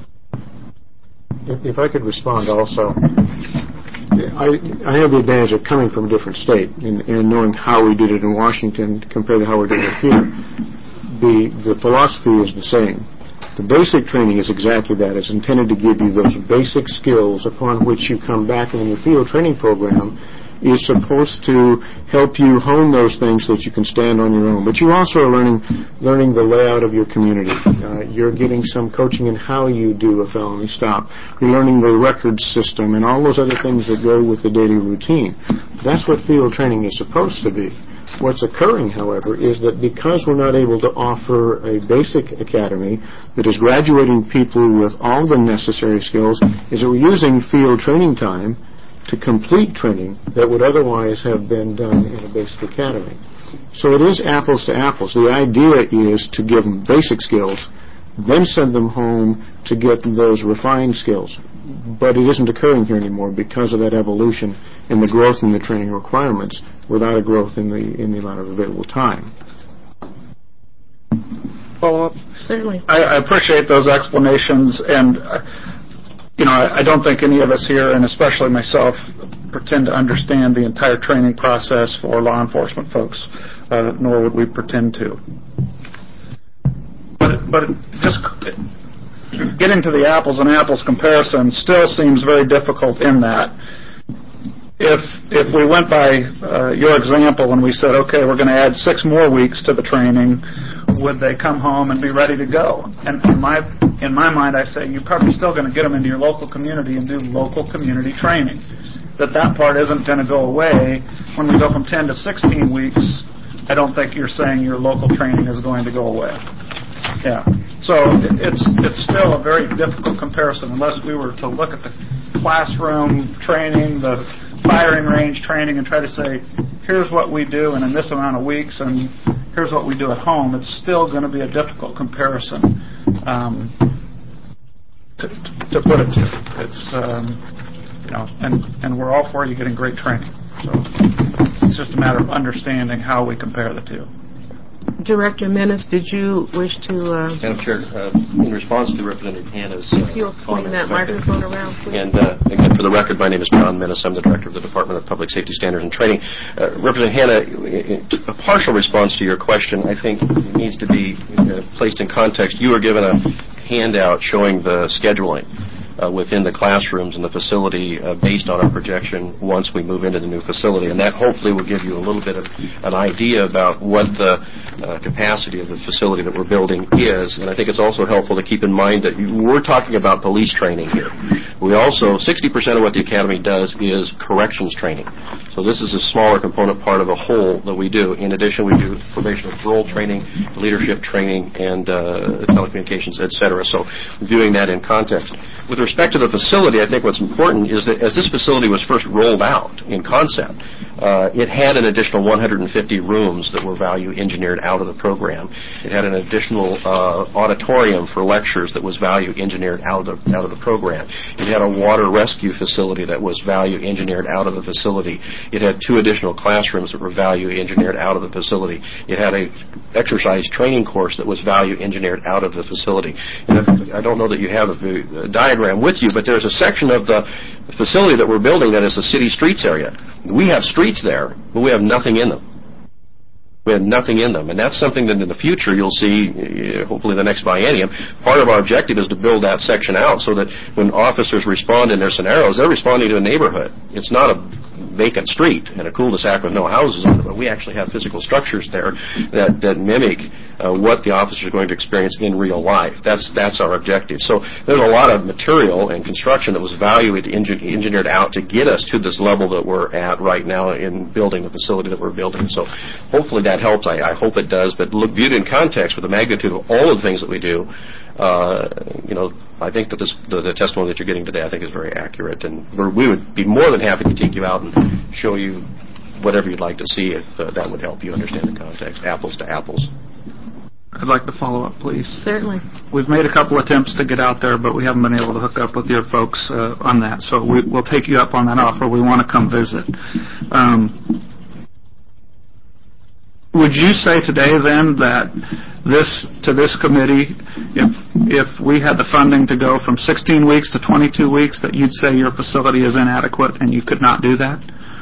If, if I could respond also, I, I have the advantage of coming from a different state and, and knowing how we did it in Washington compared to how we're doing it here. The, the philosophy is the same. The basic training is exactly that. It's intended to give you those basic skills upon which you come back, and the field training program is supposed to help you hone those things so that you can stand on your own. But you also are learning learning the layout of your community. Uh, you're getting some coaching in how you do a felony stop. You're learning the record system and all those other things that go with the daily routine. That's what field training is supposed to be. What's occurring, however, is that because we're not able to offer a basic academy that is graduating people with all the necessary skills, is that we're using field training time to complete training that would otherwise have been done in a basic academy. So it is apples to apples. The idea is to give them basic skills, then send them home to get those refined skills. But it isn't occurring here anymore because of that evolution and the growth in the training requirements without a growth in the in the amount of available time. Well, Certainly. I, I appreciate those explanations, and uh, you know, I, I don't think any of us here, and especially myself, pretend to understand the entire training process for law enforcement folks, uh, nor would we pretend to. But, but just getting to the apples and apples comparison still seems very difficult in that if if we went by uh, your example and we said, okay, we're going to add six more weeks to the training, would they come home and be ready to go? And in my in my mind, I say you're probably still going to get them into your local community and do local community training. That that part isn't going to go away. When we go from ten to sixteen weeks, I don't think you're saying your local training is going to go away. Yeah. So it's it's still a very difficult comparison unless we were to look at the classroom training, the firing range training, and try to say, here's what we do and in this amount of weeks, and here's what we do at home. It's still going to be a difficult comparison um, to, to put it to. It's um, you know, and and we're all for you getting great training. So it's just a matter of understanding how we compare the two. Director Menace, did you wish to... Uh, Madam Chair, uh, in response to Representative Hanna's... Uh, if you'll swing that microphone around, please. And uh, again, for the record, my name is John Menace. I'm the Director of the Department of Public Safety Standards and Training. Uh, Representative Hanna, a partial response to your question, I think, needs to be uh, placed in context. You were given a handout showing the scheduling. uh, within the classrooms and the facility uh, based on our projection once we move into the new facility. And that hopefully will give you a little bit of an idea about what the uh, capacity of the facility that we're building is. And I think it's also helpful to keep in mind that you, we're talking about police training here. We also, sixty percent of what the Academy does is corrections training. So this is a smaller component part of a whole that we do. In addition, we do probation and parole training, leadership training, and uh, telecommunications, et cetera. So viewing that in context. With respect to the facility, I think what's important is that as this facility was first rolled out in concept, uh, it had an additional one hundred fifty rooms that were value engineered out of the program. It had an additional uh, auditorium for lectures that was value engineered out of, out of the program. It had a water rescue facility that was value engineered out of the facility. It had two additional classrooms that were value engineered out of the facility. It had a exercise training course that was value engineered out of the facility. And if, I don't know that you have a, a diagram with you, but there's a section of the facility that we're building that is the city streets area. We have streets there, but we have nothing in them. We have nothing in them. And that's something that in the future you'll see, uh, hopefully the next biennium. Part of our objective is to build that section out so that when officers respond in their scenarios, they're responding to a neighborhood. It's not a vacant street and a cul-de-sac with no houses on it, but we actually have physical structures there that, that mimic uh, what the officers are going to experience in real life. That's that's our objective. So there's a lot of material and construction that was value engi- engineered out to get us to this level that we're at right now in building the facility that we're building. So hopefully that helps. I, I hope it does. But look, viewed in context with the magnitude of all of the things that we do, Uh, you know, I think that this, the, the testimony that you're getting today, I think, is very accurate, and we're, we would be more than happy to take you out and show you whatever you'd like to see if uh, that would help you understand the context, apples to apples. I'd like to follow up, please. Certainly. We've made a couple attempts to get out there, but we haven't been able to hook up with your folks uh, on that, so we, we'll take you up on that offer. We want to come visit. Um, Would you say today, then, that this to this committee, if if we had the funding to go from sixteen weeks to twenty-two weeks, that you'd say your facility is inadequate and you could not do that?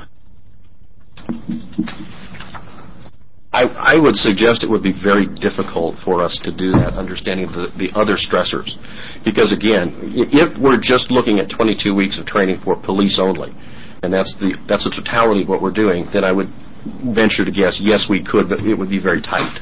I, I would suggest it would be very difficult for us to do that, understanding the, the other stressors. Because, again, if we're just looking at twenty-two weeks of training for police only, and that's the that's the totality of what we're doing, then I would venture to guess, yes, we could, but it would be very tight.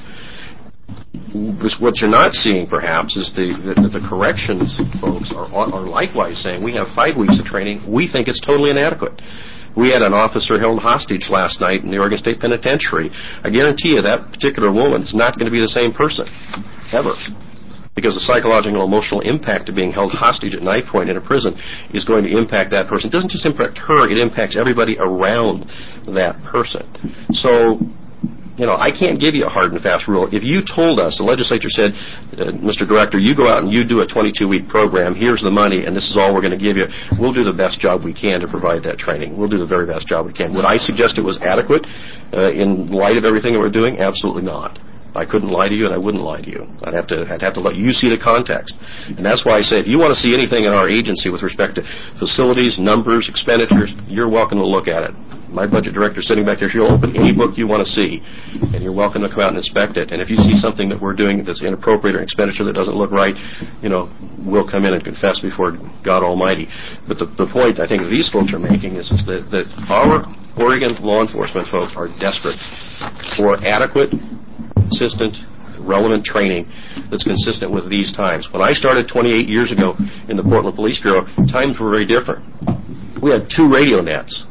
What you're not seeing, perhaps, is the, the, the corrections folks are, are likewise saying, we have five weeks of training, we think it's totally inadequate. We had an officer held hostage last night in the Oregon State Penitentiary. I guarantee you that particular woman is not going to be the same person, ever. Because the psychological and emotional impact of being held hostage at knife point in a prison is going to impact that person. It doesn't just impact her, it impacts everybody around that person. So, you know, I can't give you a hard and fast rule. If you told us, the legislature said, uh, Mister Director, you go out and you do a twenty-two week program, here's the money, and this is all we're going to give you, we'll do the best job we can to provide that training. We'll do the very best job we can. Would I suggest it was adequate uh, in light of everything that we're doing? Absolutely not. I couldn't lie to you, and I wouldn't lie to you. I'd have to I'd have to let you see the context. And that's why I say if you want to see anything in our agency with respect to facilities, numbers, expenditures, you're welcome to look at it. My budget director sitting back there, she'll open any book you want to see, and you're welcome to come out and inspect it. And if you see something that we're doing that's inappropriate or expenditure that doesn't look right, you know, we'll come in and confess before God Almighty. But the, the point I think these folks are making is, is that, that our Oregon law enforcement folks are desperate for adequate, consistent, relevant training that's consistent with these times. When I started twenty-eight years ago in the Portland Police Bureau, times were very different. We had two radio nets,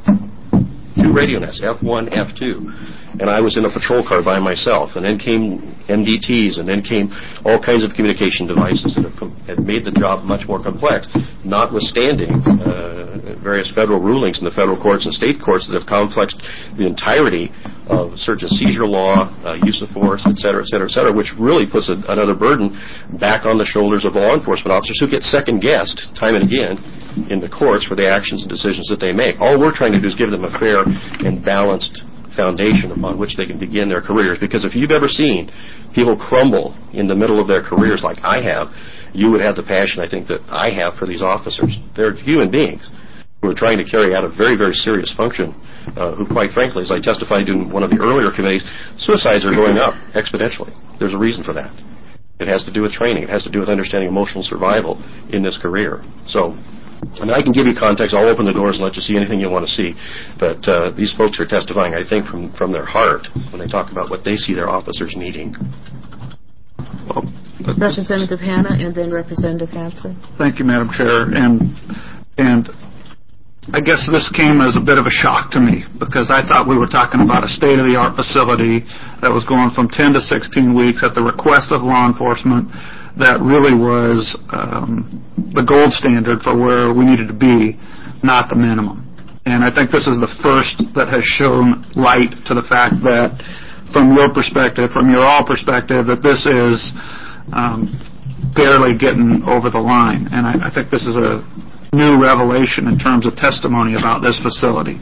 two radio nets, F one, F two, and I was in a patrol car by myself, and then came M D Ts, and then came all kinds of communication devices that have, com- have made the job much more complex, notwithstanding uh, various federal rulings in the federal courts and state courts that have complexed the entirety of search and seizure law, uh, use of force, et cetera, et cetera, et cetera, which really puts a, another burden back on the shoulders of law enforcement officers who get second-guessed time and again in the courts for the actions and decisions that they make. All we're trying to do is give them a fair and balanced foundation upon which they can begin their careers. Because if you've ever seen people crumble in the middle of their careers like I have, you would have the passion, I think, that I have for these officers. They're human beings who are trying to carry out a very, very serious function, uh, who, quite frankly, as I testified in one of the earlier committees, suicides are going up exponentially. There's a reason for that. It has to do with training. It has to do with understanding emotional survival in this career. So, I mean, I can give you context. I'll open the doors and let you see anything you want to see. But uh, these folks are testifying, I think, from, from their heart when they talk about what they see their officers needing. Well, Representative Hanna and then Representative Hansen. Thank you, Madam Chair. And and I guess this came as a bit of a shock to me because I thought we were talking about a state-of-the-art facility that was going from ten to sixteen weeks at the request of law enforcement that really was um, the gold standard for where we needed to be, not the minimum. And I think this is the first that has shown light to the fact that from your perspective, from your all perspective, that this is um, barely getting over the line. And I, I think this is a new revelation in terms of testimony about this facility.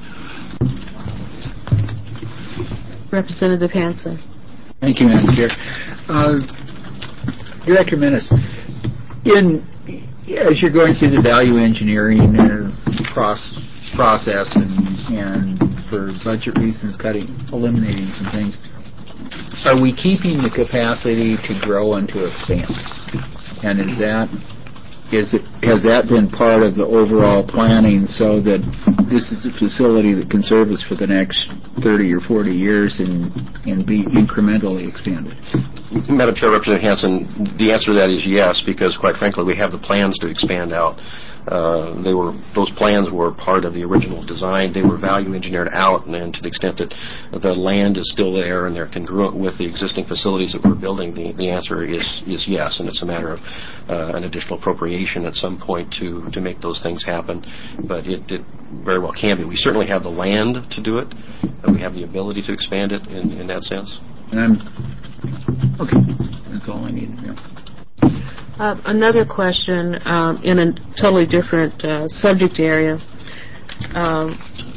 Representative Hansen. Thank you, Madam Chair. Uh, Director Menace, in, as you're going through the value engineering uh, process, process and, and for budget reasons, cutting, eliminating some things, are we keeping the capacity to grow and to expand? And is that is it, has that been part of the overall planning so that this is a facility that can serve us for the next thirty or forty years and, and be incrementally expanded? Madam Chair, Representative Hansen, the answer to that is yes, because quite frankly, we have the plans to expand out. Uh, they were those plans were part of the original design. They were value engineered out, and, and to the extent that the land is still there and they're congruent with the existing facilities that we're building, the, the answer is is yes, and it's a matter of uh, an additional appropriation at some point to to make those things happen. But it, it very well can be. We certainly have the land to do it, and we have the ability to expand it in, in that sense. And I'm okay. That's all I need to know. Uh, another question um, in a totally different uh, subject area. Um,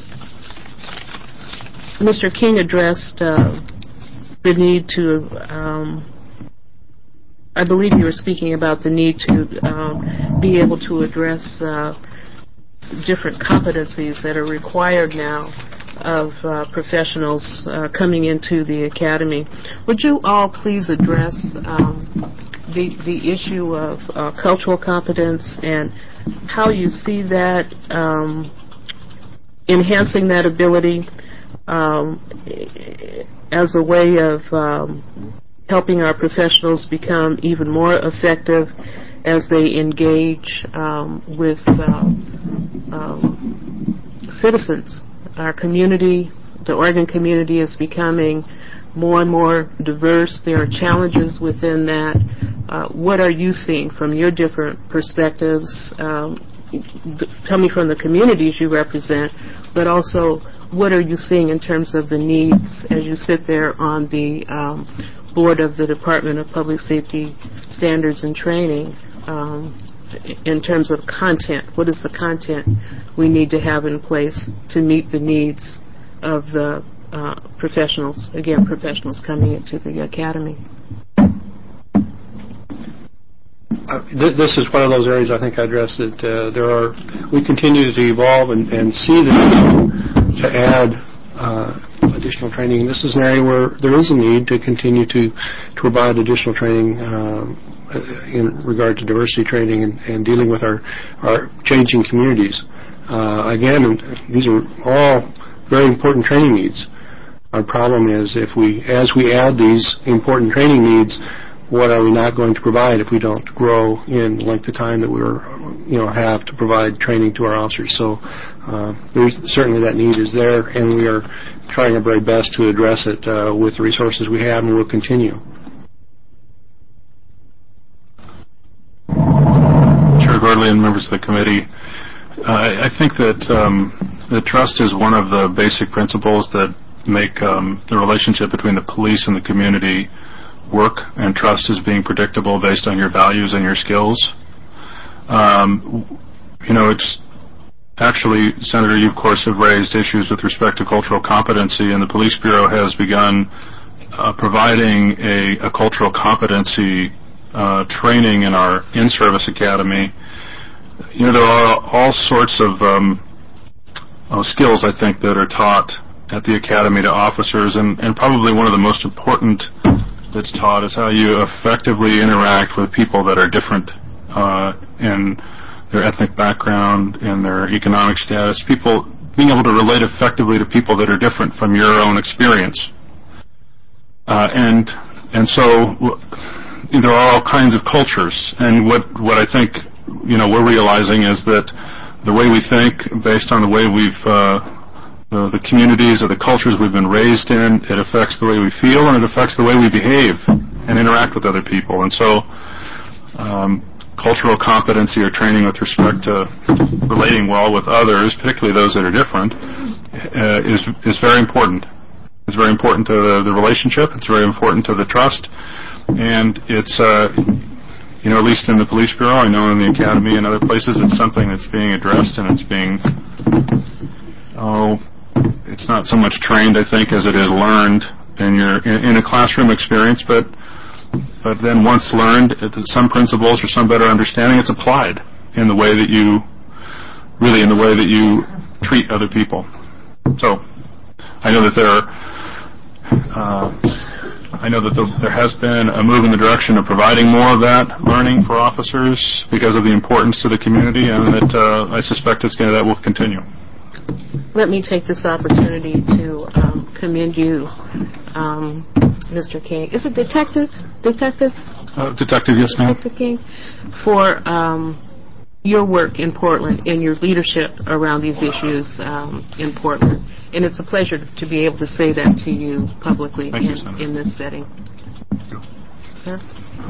Mister King addressed uh, the need to, um, I believe you were speaking about the need to um, be able to address uh, different competencies that are required now of uh, professionals uh, coming into the academy. Would you all please address um, the the issue of uh, cultural competence and how you see that um, enhancing that ability um, as a way of um, helping our professionals become even more effective as they engage um, with uh, um, citizens. Our community, the Oregon community, is becoming more and more diverse. There are challenges within that. Uh, what are you seeing from your different perspectives, um, th- coming from the communities you represent, but also what are you seeing in terms of the needs as you sit there on the um, board of the Department of Public Safety Standards and Training um, in terms of content? What is the content we need to have in place to meet the needs of the uh, professionals, again, professionals coming into the academy? Uh, th- this is one of those areas I think I addressed that uh, there are, we continue to evolve and, and see the need to add uh, additional training. This is an area where there is a need to continue to, to provide additional training um, in regard to diversity training and, and dealing with our, our changing communities. Uh, again, these are all very important training needs. Our problem is if we, as we add these important training needs, what are we not going to provide if we don't grow in the length of time that we're, you know, have to provide training to our officers? So uh, there's certainly that need is there, and we are trying our very best to address it uh, with the resources we have, and we'll continue. Chair Gordley and members of the committee, uh, I think that um, the trust is one of the basic principles that make um, the relationship between the police and the community work, and trust is being predictable based on your values and your skills. Um, you know, it's actually, Senator, you of course have raised issues with respect to cultural competency, and the Police Bureau has begun uh, providing a, a cultural competency uh, training in our in-service academy. You know, there are all sorts of um, uh, skills, I think, that are taught at the academy to officers, and, and probably one of the most important that's taught is how you effectively interact with people that are different uh, in their ethnic background, in their economic status, people being able to relate effectively to people that are different from your own experience. Uh, and and so there are all kinds of cultures, and what, what I think, you know, we're realizing is that the way we think, based on the way we've, uh, the, the communities or the cultures we've been raised in, it affects the way we feel and it affects the way we behave and interact with other people. And so um, cultural competency or training with respect to relating well with others, particularly those that are different, uh, is is very important. It's very important to the, the relationship. It's very important to the trust. And it's, uh, you know, at least in the police bureau, I know in the academy and other places, it's something that's being addressed and it's being, oh, it's not so much trained, I think, as it is learned in your in, in a classroom experience. But but then once learned, some principles or some better understanding, it's applied in the way that you, really in the way that you treat other people. So I know that there are, uh, I know that the, there has been a move in the direction of providing more of that learning for officers because of the importance to the community, and that uh, I suspect it's gonna, that will continue. Let me take this opportunity to um, commend you, um, Mister King. Is it Detective? Detective? Uh, Detective, yes, ma'am. Detective King, for um, your work in Portland and your leadership around these issues um, in Portland. And it's a pleasure to be able to say that to you publicly Thank in, you, in this setting. Sir?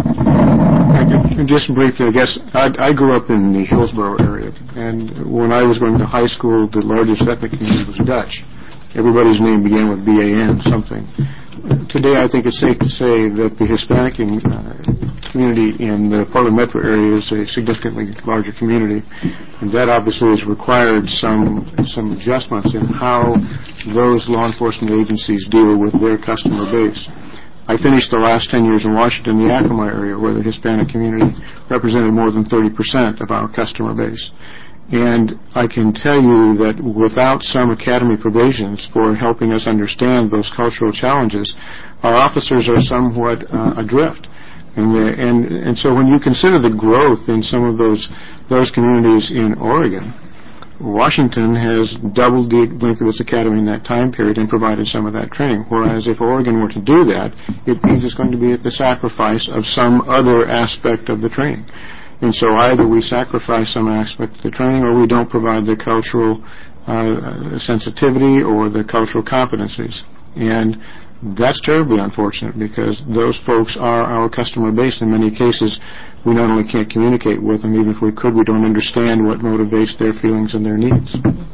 And just briefly, I guess, I, I grew up in the Hillsborough area, and when I was going to high school, the largest ethnic community was Dutch. Everybody's name began with B A N something. Today, I think it's safe to say that the Hispanic in, uh, community in the Portland metro area is a significantly larger community, and that obviously has required some some adjustments in how those law enforcement agencies deal with their customer base. I finished the last ten years in Washington, the Yakima area, where the Hispanic community represented more than thirty percent of our customer base. And I can tell you that without some academy provisions for helping us understand those cultural challenges, our officers are somewhat uh, adrift. And, uh, and and so when you consider the growth in some of those those communities in Oregon, Washington has doubled the length of its academy in that time period and provided some of that training. Whereas if Oregon were to do that, it means it's going to be at the sacrifice of some other aspect of the training. And so either we sacrifice some aspect of the training or we don't provide the cultural uh, sensitivity or the cultural competencies. And that's terribly unfortunate because those folks are our customer base. In many cases, we not only can't communicate with them, even if we could, we don't understand what motivates their feelings and their needs.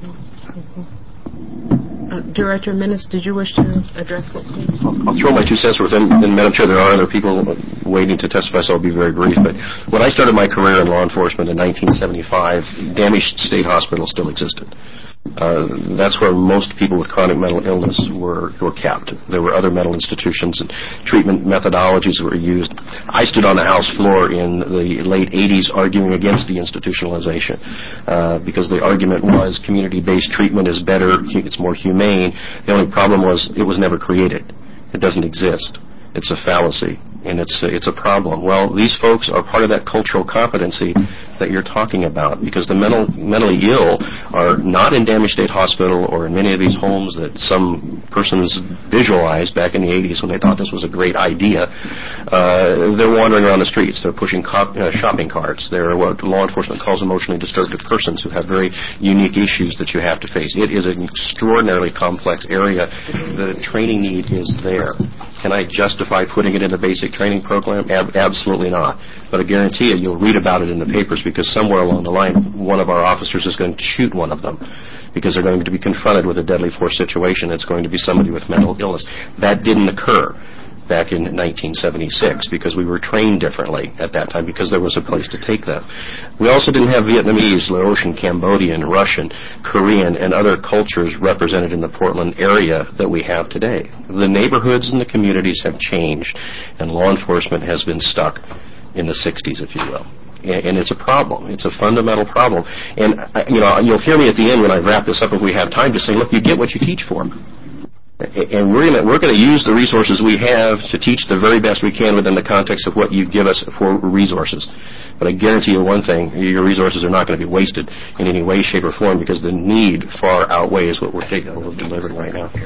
Uh, Director Minnis, did you wish to address this, please? I'll, I'll throw my two cents worth in, and Madam Chair, there are other people waiting to testify, so I'll be very brief. But when I started my career in law enforcement in nineteen seventy-five, Damage State Hospital still existed. Uh, that's where most people with chronic mental illness were, were kept. There were other mental institutions and treatment methodologies that were used. I stood on the House floor in the late eighties arguing against deinstitutionalization uh, because the argument was community-based treatment is better, it's more humane. The only problem was it was never created. It doesn't exist. It's a fallacy, and it's a, it's a problem. Well, these folks are part of that cultural competency that you're talking about, because the mental, mentally ill are not in Damage State Hospital or in many of these homes that some persons visualized back in the eighties when they thought this was a great idea. Uh, they're wandering around the streets. They're pushing co- uh, shopping carts. They're what law enforcement calls emotionally disturbed persons who have very unique issues that you have to face. It is an extraordinarily complex area. The training need is there. Can I justify putting it in the basic training program? Ab- absolutely not. But I guarantee you, you'll read about it in the papers because somewhere along the line, one of our officers is going to shoot one of them because they're going to be confronted with a deadly force situation. It's going to be somebody with mental illness. That didn't occur back in nineteen seventy-six because we were trained differently at that time because there was a place to take them. We also didn't have Vietnamese, Laotian, Cambodian, Russian, Korean, and other cultures represented in the Portland area that we have today. The neighborhoods and the communities have changed, and law enforcement has been stuck in the sixties, if you will. And it's a problem. It's a fundamental problem. And, you know, you'll hear me at the end when I wrap this up if we have time to say, look, you get what you teach for. And we're going to we're going to use the resources we have to teach the very best we can within the context of what you give us for resources. But I guarantee you one thing, your resources are not going to be wasted in any way, shape, or form because the need far outweighs what we're taking, what we're delivering right now.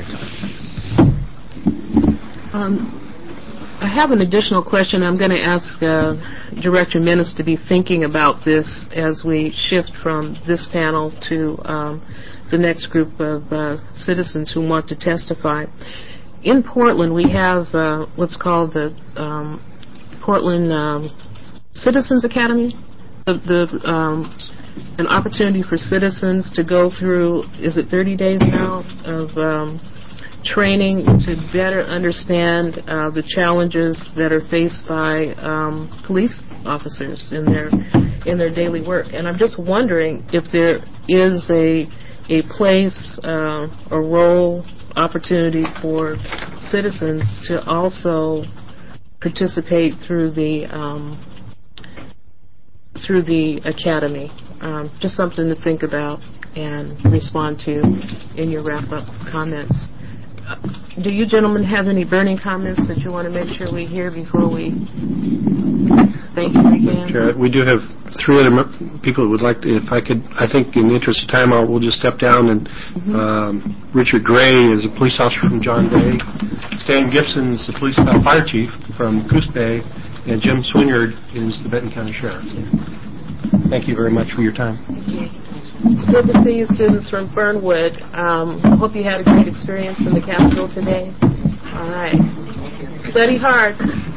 Um, I have an additional question. I'm going to ask uh, Director Menace to be thinking about this as we shift from this panel to um, the next group of uh, citizens who want to testify. In Portland, we have uh, what's called the um, Portland um, Citizens Academy, the, the, um, an opportunity for citizens to go through, is it thirty days now, of um, training to better understand uh, the challenges that are faced by um, police officers in their in their daily work. And I'm just wondering if there is a a place, uh, a role, opportunity for citizens to also participate through the um, through the academy. Um, just something to think about and respond to in your wrap-up comments. Uh, do you gentlemen have any burning comments that you want to make sure we hear before we thank you again? Sure. We do have three other people that would like to, if I could, I think in the interest of time, I'll, we'll just step down. And mm-hmm. um, Richard Gray is a police officer from John Day. Stan Gibson is the police uh, fire chief from Coos Bay. And Jim Swinyard is the Benton County Sheriff. Thank you very much for your time. It's good to see you students from Fernwood. Um, I hope you had a great experience in the Capitol today. All right. Study hard.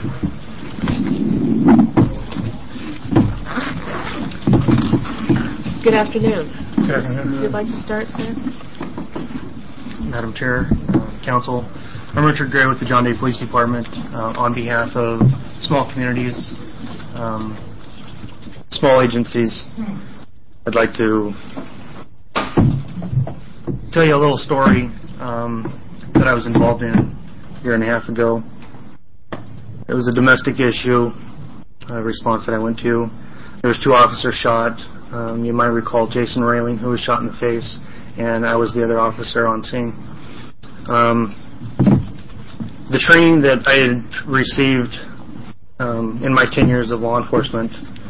Good afternoon. Good afternoon. Would you like to start, sir? Madam Chair, uh, Council, I'm Richard Gray with the John Day Police Department. Uh, on behalf of small communities, um, small agencies, I'd like to tell you a little story um, that I was involved in a year and a half ago. It was a domestic issue, a response that I went to. There was two officers shot. Um, you might recall Jason Railing, who was shot in the face, and I was the other officer on scene. Um, the training that I had received um, in my ten years of law enforcement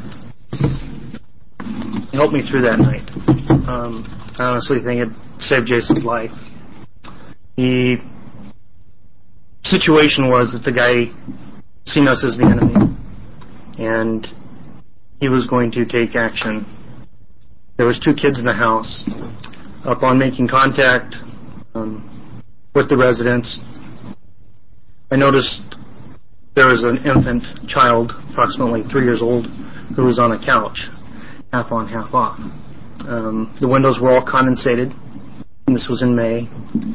helped me through that night. Um, I honestly think it saved Jason's life. The situation was that the guy seen us as the enemy, and he was going to take action. There was two kids in the house. Upon making contact um, with the residents, I noticed there was an infant child, approximately three years old, who was on a couch, half on, half off. Um, the windows were all condensated, and this was in May.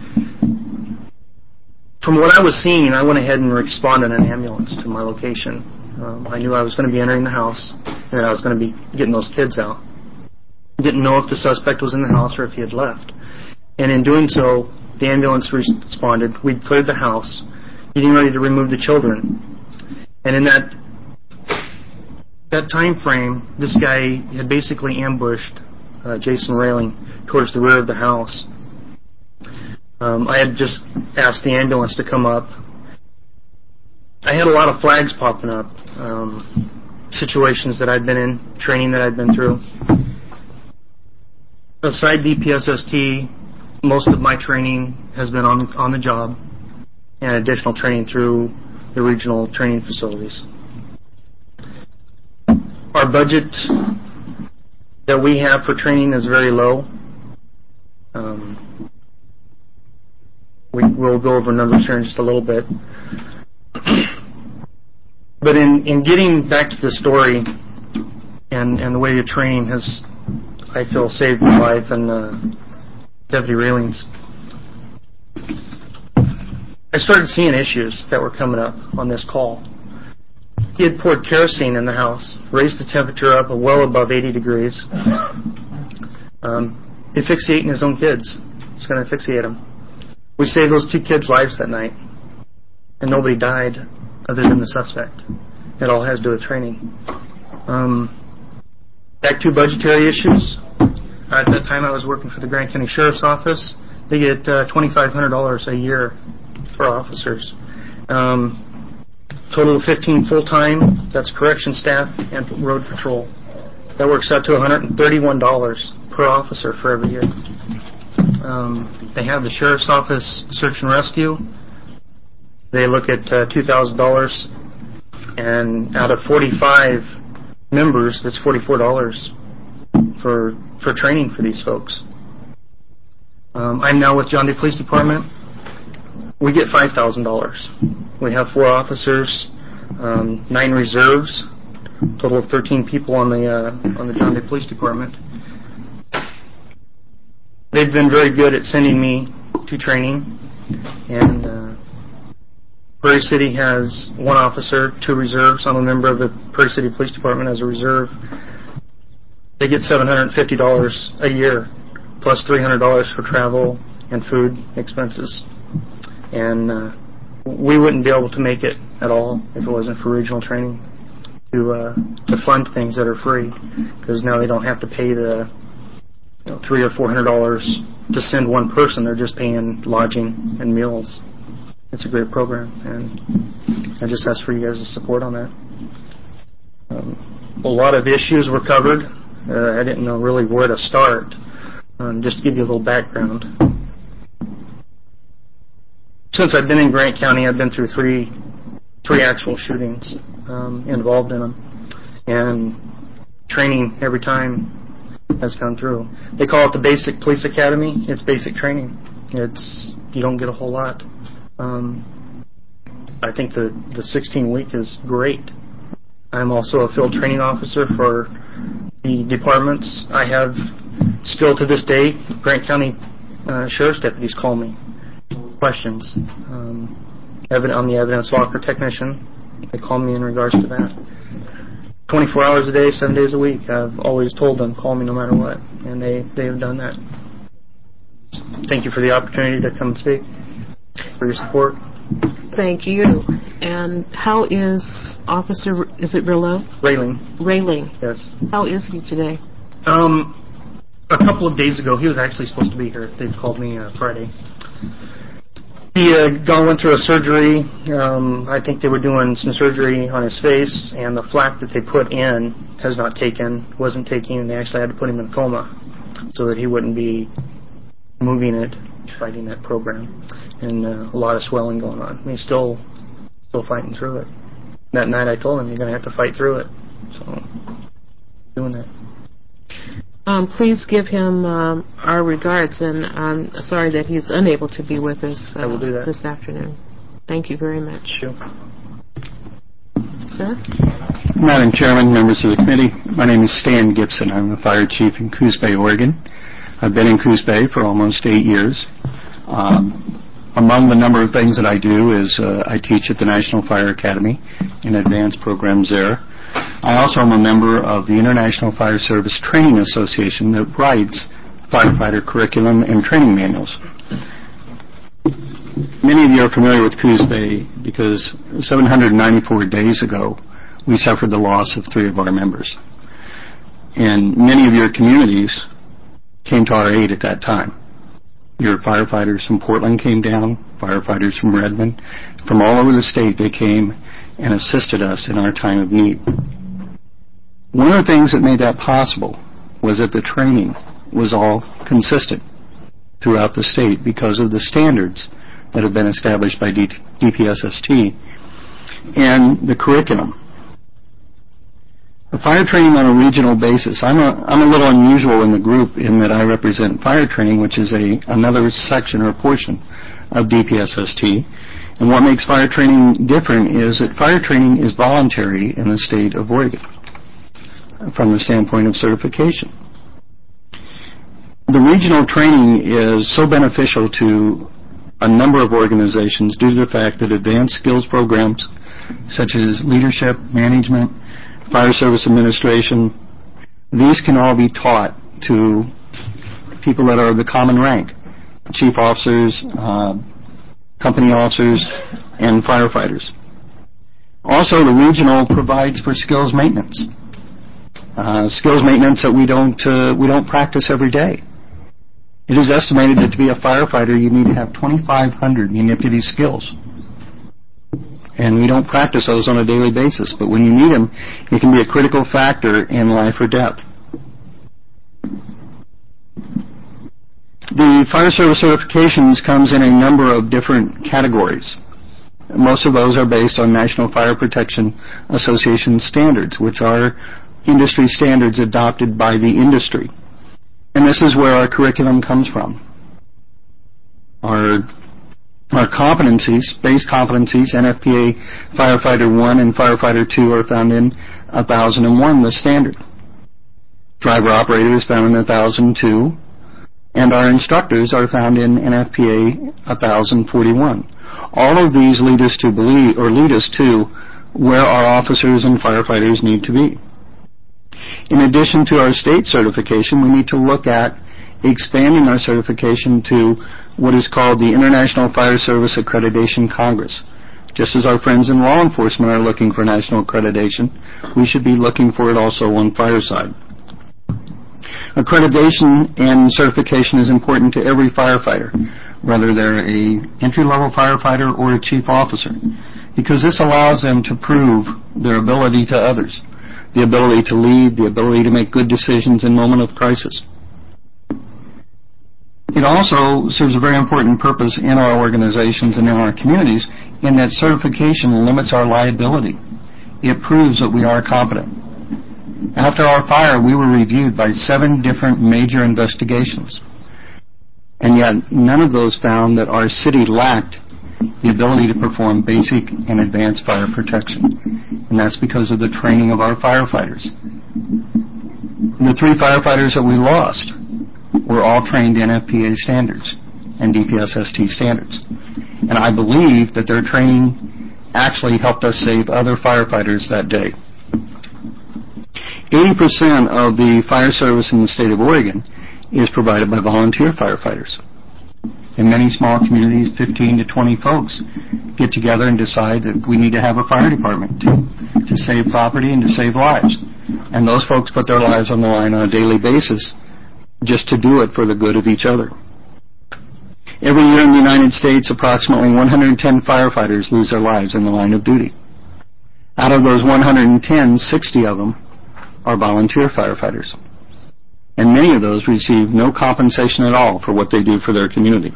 From what I was seeing, I went ahead and responded in an ambulance to my location. Um, I knew I was going to be entering the house, and that I was going to be getting those kids out. Didn't know if the suspect was in the house or if he had left. And in doing so, the ambulance responded. We'd cleared the house, getting ready to remove the children. And in that that time frame, this guy had basically ambushed uh, Jason Railing towards the rear of the house. Um, I had just asked the ambulance to come up. I had a lot of flags popping up, um, situations that I'd been in, training that I'd been through. Aside D P S S T, most of my training has been on on the job and additional training through the regional training facilities. Our budget that we have for training is very low. Um, we, we'll go over numbers here in just a little bit. But in, in getting back to the story and, and the way the training has, I feel, saved my life and uh, Deputy Railing's, I started seeing issues that were coming up on this call. He had poured kerosene in the house, raised the temperature up well above eighty degrees, um, asphyxiating his own kids. He's going to asphyxiate them. We saved those two kids' lives that night, and nobody died other than the suspect. It all has to do with training. Um, back to budgetary issues. At that time, I was working for the Grand County Sheriff's Office. They get uh, twenty-five hundred dollars a year for officers. Um, total of fifteen full-time, that's correction staff and road patrol. That works out to one hundred thirty-one dollars per officer for every year. Um, they have the Sheriff's Office Search and Rescue. They look at uh, two thousand dollars, and out of forty-five members, that's forty-four dollars for for training for these folks. Um, I'm now with John Day Police Department. We get five thousand dollars. We have four officers, um, nine reserves, total of thirteen people on the uh, on the John Day Police Department. They've been very good at sending me to training, and uh, Prairie City has one officer, two reserves. I'm a member of the Prairie City Police Department as a reserve. They get seven hundred fifty dollars a year, plus three hundred dollars for travel and food expenses. And uh, we wouldn't be able to make it at all if it wasn't for regional training to uh, to fund things that are free, because now they don't have to pay the you know, three or four hundred dollars to send one person. They're just paying lodging and meals. It's a great program, and I just ask for you guys' support on that. Um, a lot of issues were covered. Uh, I didn't know really where to start. Um, just to give you a little background. Since I've been in Grant County, I've been through three three actual shootings, um, involved in them, and training every time has gone through. They call it the Basic Police Academy. It's basic training. It's you don't get a whole lot. Um, I think the the sixteen week is great. I'm also a field training officer for the departments. I have still to this day Grant County uh, Sheriff's deputies call me questions. Um, evident, I'm the evidence locker technician. They call me in regards to that. twenty-four hours a day, seven days a week. I've always told them, call me no matter what, and they, they have done that. Thank you for the opportunity to come and speak, for your support. Thank you. And how is Officer, is it Rillo? Railing. Railing. Yes. How is he today? Um, a couple of days ago, he was actually supposed to be here. They called me uh, Friday. He uh, gone went through a surgery. Um, I think they were doing some surgery on his face, and the flak that they put in has not taken, wasn't taking, and they actually had to put him in a coma so that he wouldn't be moving it, fighting that program, and uh, a lot of swelling going on. He's still still fighting through it. That night I told him, you're going to have to fight through it. So, doing that. Um, please give him um, our regards, and I'm sorry that he's unable to be with us uh, I will do that. this afternoon. Thank you very much. Sure. Sir? Madam Chairman, members of the committee, my name is Stan Gibson. I'm the fire chief in Coos Bay, Oregon. I've been in Coos Bay for almost eight years. Um, among the number of things that I do is uh, I teach at the National Fire Academy in advanced programs there. I also am a member of the International Fire Service Training Association that writes firefighter curriculum and training manuals. Many of you are familiar with Coos Bay because seven hundred ninety-four days ago we suffered the loss of three of our members. And many of your communities came to our aid at that time. Your firefighters from Portland came down, firefighters from Redmond, from all over the state they came and assisted us in our time of need. One of the things that made that possible was that the training was all consistent throughout the state because of the standards that have been established by D P S S T and the curriculum. The fire training on a regional basis, I'm a, I'm a little unusual in the group in that I represent fire training, which is a another section or portion of D P S S T. And what makes fire training different is that fire training is voluntary in the state of Oregon from the standpoint of certification. The regional training is so beneficial to a number of organizations due to the fact that advanced skills programs such as leadership, management, fire service administration, these can all be taught to people that are the common rank, chief officers, uh, company officers, and firefighters. Also, the regional provides for skills maintenance. Uh, skills maintenance that we don't uh, we don't practice every day. It is estimated that to be a firefighter, you need to have twenty-five hundred manipulative skills. And we don't practice those on a daily basis, but when you need them, it can be a critical factor in life or death. The fire service certifications comes in a number of different categories. Most of those are based on National Fire Protection Association standards, which are industry standards adopted by the industry. And this is where our curriculum comes from. Our, our competencies, base competencies, N F P A Firefighter one and Firefighter two are found in one thousand one, the standard. Driver operator is found in one thousand two, and our instructors are found in N F P A one thousand forty-one. All of these lead us to believe, or lead us to where our officers and firefighters need to be. In addition to our state certification, we need to look at expanding our certification to what is called the International Fire Service Accreditation Congress. Just as our friends in law enforcement are looking for national accreditation, we should be looking for it also on fireside. Accreditation and certification is important to every firefighter, whether they're a entry-level firefighter or a chief officer, because this allows them to prove their ability to others, the ability to lead, the ability to make good decisions in moment of crisis. It also serves a very important purpose in our organizations and in our communities in that certification limits our liability. It proves that we are competent. After our fire, we were reviewed by seven different major investigations. And yet, none of those found that our city lacked the ability to perform basic and advanced fire protection. And that's because of the training of our firefighters. The three firefighters that we lost were all trained in N F P A standards and D P S S T standards. And I believe that their training actually helped us save other firefighters that day. eighty percent of the fire service in the state of Oregon is provided by volunteer firefighters. In many small communities, fifteen to twenty folks get together and decide that we need to have a fire department to, to save property and to save lives. And those folks put their lives on the line on a daily basis just to do it for the good of each other. Every year in the United States, approximately one hundred ten firefighters lose their lives in the line of duty. Out of those one hundred ten, sixty of them are volunteer firefighters. And many of those receive no compensation at all for what they do for their community.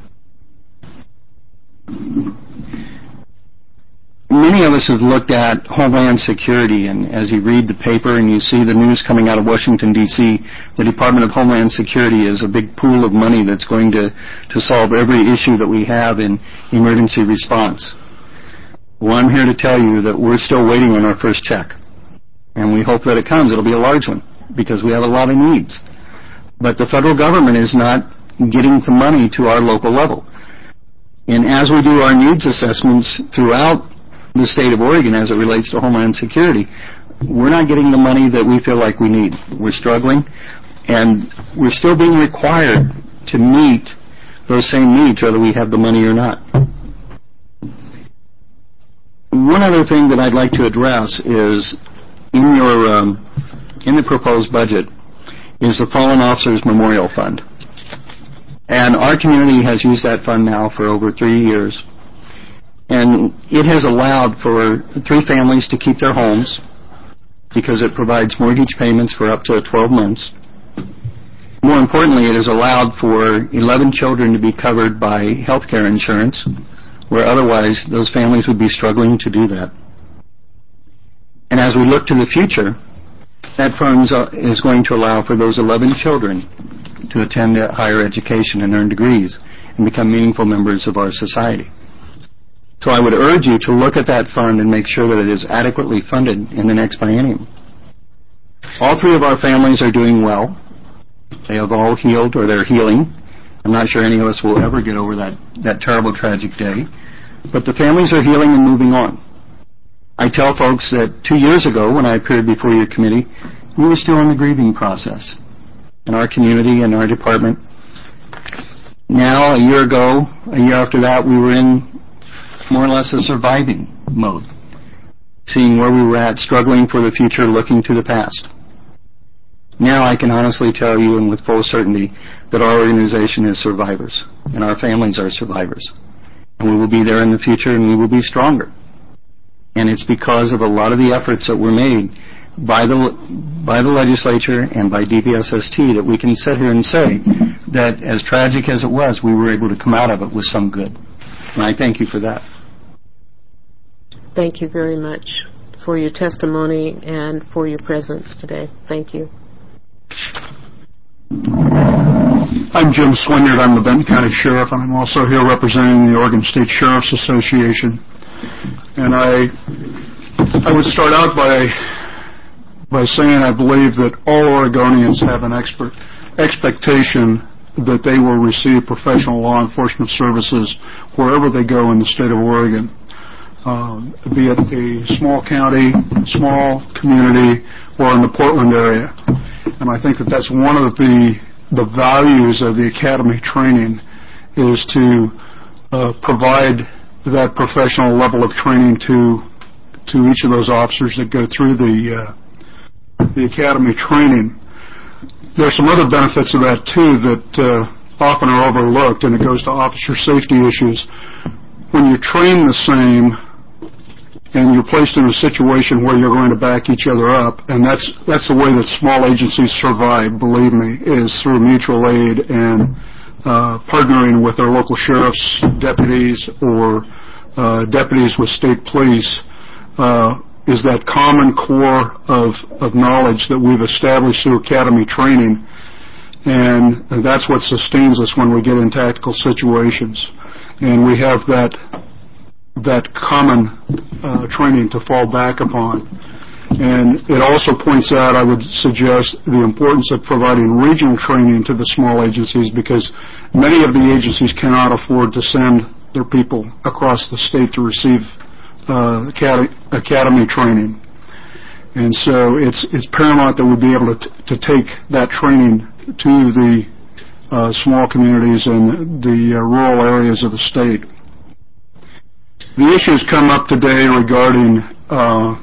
Many of us have looked at Homeland Security, and as you read the paper and you see the news coming out of Washington, D C, the Department of Homeland Security is a big pool of money that's going to, to solve every issue that we have in emergency response. Well, I'm here to tell you that we're still waiting on our first check. And we hope that it comes. It'll be a large one, because we have a lot of needs. But the federal government is not getting the money to our local level. And as we do our needs assessments throughout the state of Oregon as it relates to Homeland Security, we're not getting the money that we feel like we need. We're struggling, and we're still being required to meet those same needs, whether we have the money or not. One other thing that I'd like to address is in your um, in the proposed budget is the Fallen Officers Memorial Fund. And our community has used that fund now for over three years. And it has allowed for three families to keep their homes because it provides mortgage payments for up to twelve months. More importantly, it has allowed for eleven children to be covered by health care insurance, where otherwise those families would be struggling to do that. And as we look to the future, that fund is going to allow for those eleven children to attend higher education and earn degrees and become meaningful members of our society. So I would urge you to look at that fund and make sure that it is adequately funded in the next biennium. All three of our families are doing well. They have all healed, or they're healing. I'm not sure any of us will ever get over that, that terrible, tragic day. But the families are healing and moving on. I tell folks that two years ago, when I appeared before your committee, we were still in the grieving process in our community and our department. Now, a year ago, a year after that, we were in more or less a surviving mode, seeing where we were at, struggling for the future, looking to the past. Now I can honestly tell you and with full certainty that our organization is survivors, and our families are survivors. And we will be there in the future, and we will be stronger. And it's because of a lot of the efforts that were made by the by the legislature and by D P S S T that we can sit here and say that as tragic as it was, we were able to come out of it with some good. And I thank you for that. Thank you very much for your testimony and for your presence today. Thank you. I'm Jim Swinyard. I'm the Benton County Sheriff, and I'm also here representing the Oregon State Sheriff's Association. And I I would start out by by saying I believe that all Oregonians have an expert, expectation that they will receive professional law enforcement services wherever they go in the state of Oregon, um, be it a small county, small community, or in the Portland area. And I think that that's one of the the values of the academy training is to uh, provide that professional level of training to to each of those officers that go through the uh, the academy training. There's some other benefits of that too that uh, often are overlooked, and it goes to officer safety issues. When you train the same and you're placed in a situation where you're going to back each other up, and that's that's the way that small agencies survive, believe me, is through mutual aid and uh, partnering with their local sheriff's deputies or uh, deputies with state police, uh, is that common core of, of knowledge that we've established through academy training, and that's what sustains us when we get in tactical situations. And we have that that common uh, training to fall back upon. And it also points out, I would suggest, the importance of providing regional training to the small agencies, because many of the agencies cannot afford to send their people across the state to receive uh, academy training. And so it's it's paramount that we be able to, t- to take that training to the uh, small communities and the uh, rural areas of the state. The issues come up today regarding uh,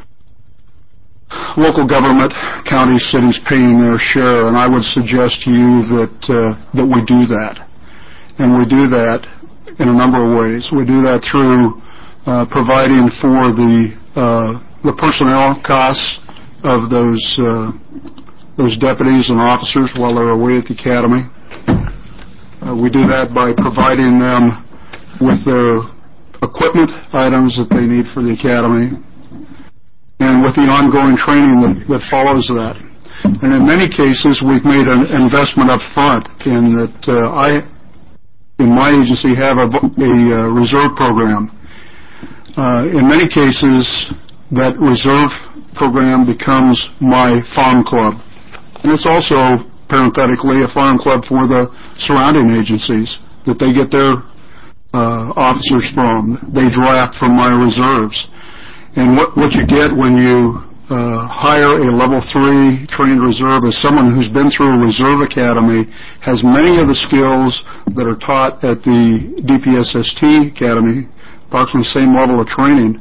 local government, counties, cities paying their share, and I would suggest to you that uh, that we do that. And we do that in a number of ways. We do that through uh, providing for the uh, the personnel costs of those uh, those deputies and officers while they're away at the academy. Uh, we do that by providing them with their equipment items that they need for the academy, and with the ongoing training that, that follows that. And in many cases, we've made an investment up front in that uh, I, in my agency, have a, a uh, reserve program. Uh, in many cases, that reserve program becomes my farm club. And it's also, parenthetically, a farm club for the surrounding agencies that they get their uh, officers from. They draft from my reserves. And what, what you get when you uh, hire a level three trained reserve is someone who's been through a reserve academy, has many of the skills that are taught at the D P S S T academy, approximately the same level of training.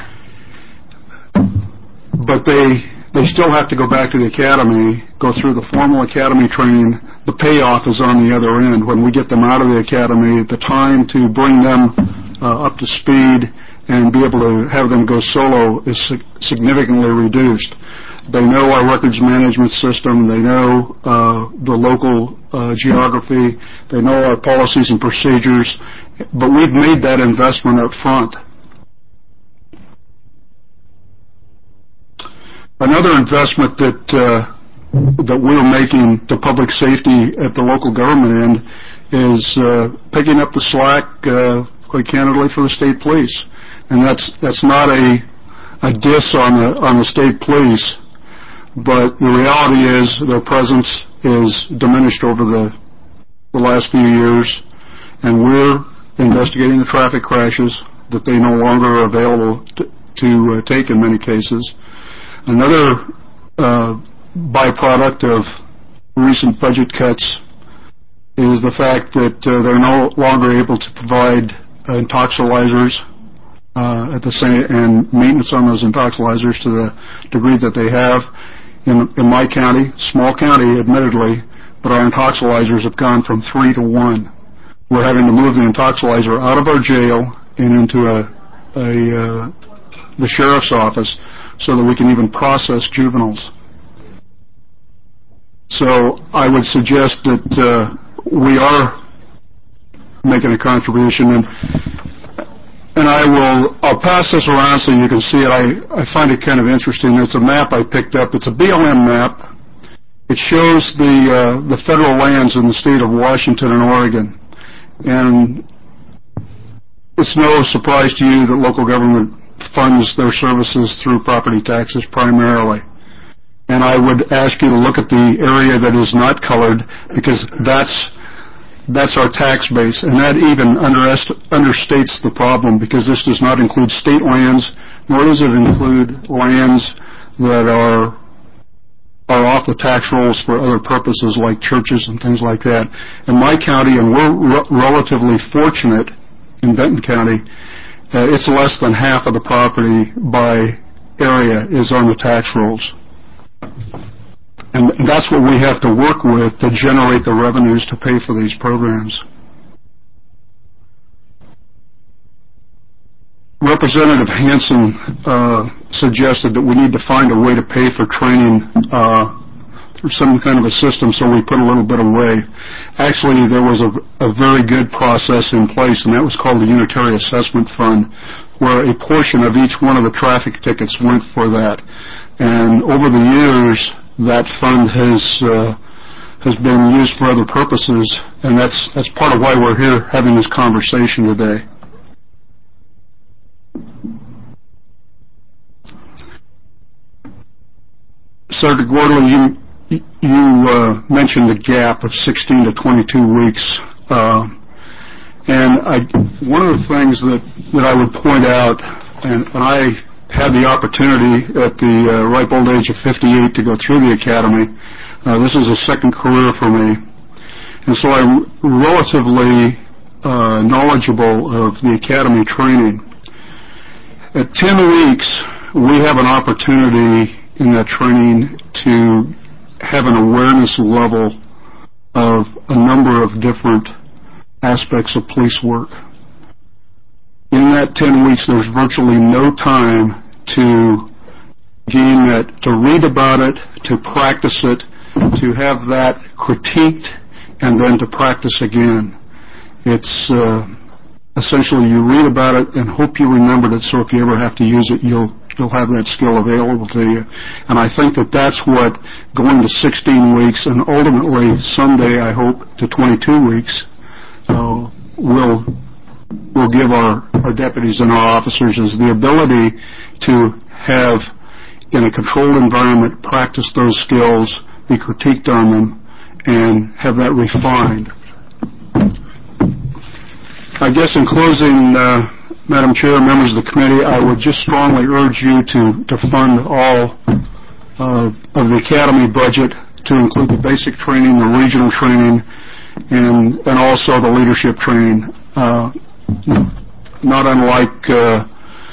But they they still have to go back to the academy, go through the formal academy training. The payoff is on the other end. When we get them out of the academy, the time to bring them uh, up to speed and be able to have them go solo is significantly reduced. They know our records management system. They know uh, the local uh, geography. They know our policies and procedures. But we've made that investment up front. Another investment that uh, that we're making to public safety at the local government end is uh, picking up the slack, uh, quite candidly, for the state police. And that's that's not a a diss on the on the state police, but the reality is their presence is diminished over the the last few years, and we're investigating the traffic crashes that they no longer are available to, to uh, take in many cases. Another uh, byproduct of recent budget cuts is the fact that uh, they're no longer able to provide uh, intoxilizers uh, at the same and maintenance on those intoxilizers to the degree that they have. in, in my county, small county, admittedly, but our intoxilizers have gone from three to one. We're having to move the intoxilizer out of our jail and into a, a uh, the sheriff's office so that we can even process juveniles. So I would suggest that uh, we are making a contribution, and and I will I'll pass this around so you can see it. I, I find it kind of interesting. It's a map I picked up. It's a B L M map. It shows the uh, the federal lands in the state of Washington and Oregon, and it's no surprise to you that local government funds their services through property taxes primarily. And I would ask you to look at the area that is not colored, because that's that's our tax base, and that even underest- understates the problem, because this does not include state lands, nor does it include lands that are are off the tax rolls for other purposes like churches and things like that. In my county, and we're re- relatively fortunate in Benton County, uh, it's less than half of the property by area is on the tax rolls. And that's what we have to work with to generate the revenues to pay for these programs. Representative Hansen uh, suggested that we need to find a way to pay for training uh, through some kind of a system, so we put a little bit away. Actually, there was a, a very good process in place, and that was called the Unitary Assessment Fund, where a portion of each one of the traffic tickets went for that. And over the years, that fund has uh, has been used for other purposes, and that's that's part of why we're here having this conversation today. Senator Gordley, you you uh, mentioned a gap of sixteen to twenty-two weeks, uh, and I one of the things that that I would point out, and, and I had the opportunity at the uh, ripe old age of fifty-eight to go through the academy. Uh, this is a second career for me, and so I'm relatively uh, knowledgeable of the academy training. At ten weeks, we have an opportunity in that training to have an awareness level of a number of different aspects of police work. In that ten weeks, there's virtually no time to gain that, to read about it, to practice it, to have that critiqued, and then to practice again. It's uh, essentially you read about it and hope you remembered it, so if you ever have to use it, you'll you'll have that skill available to you. And I think that that's what going to sixteen weeks and ultimately someday, I hope, to twenty-two weeks uh, will will give our, our deputies and our officers is the ability to have, in a controlled environment, practice those skills, be critiqued on them, and have that refined. I guess in closing, uh, Madam Chair, members of the committee, I would just strongly urge you to, to fund all uh, of the academy budget to include the basic training, the regional training, and, and also the leadership training. Uh, not unlike uh,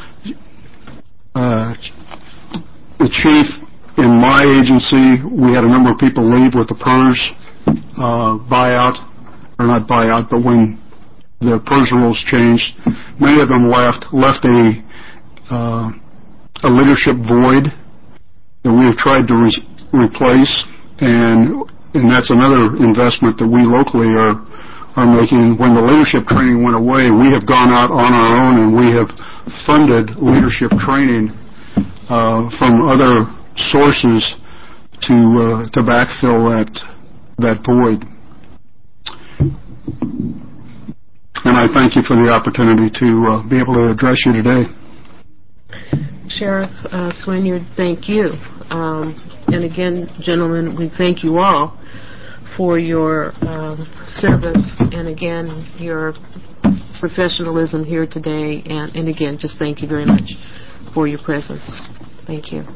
uh, the chief in my agency, we had a number of people leave with the PERS uh, buyout, or not buyout, but when the PERS rules changed, many of them left, left a, uh, a leadership void that we have tried to re- replace, and, and that's another investment that we locally are are making. When the leadership training went away, we have gone out on our own and we have funded leadership training uh, from other sources to uh, to backfill that that void. And I thank you for the opportunity to uh, be able to address you today. Sheriff uh, Swinyard, thank you. Um, and again, gentlemen, we thank you all for your um, service and, again, your professionalism here today. And, and, again, just thank you very much for your presence. Thank you.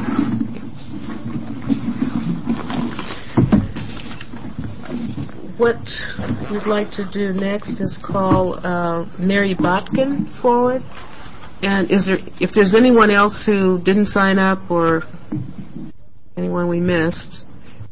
What we'd like to do next is call uh, Mary Botkin forward. And is there, if there's anyone else who didn't sign up or Anyone we missed?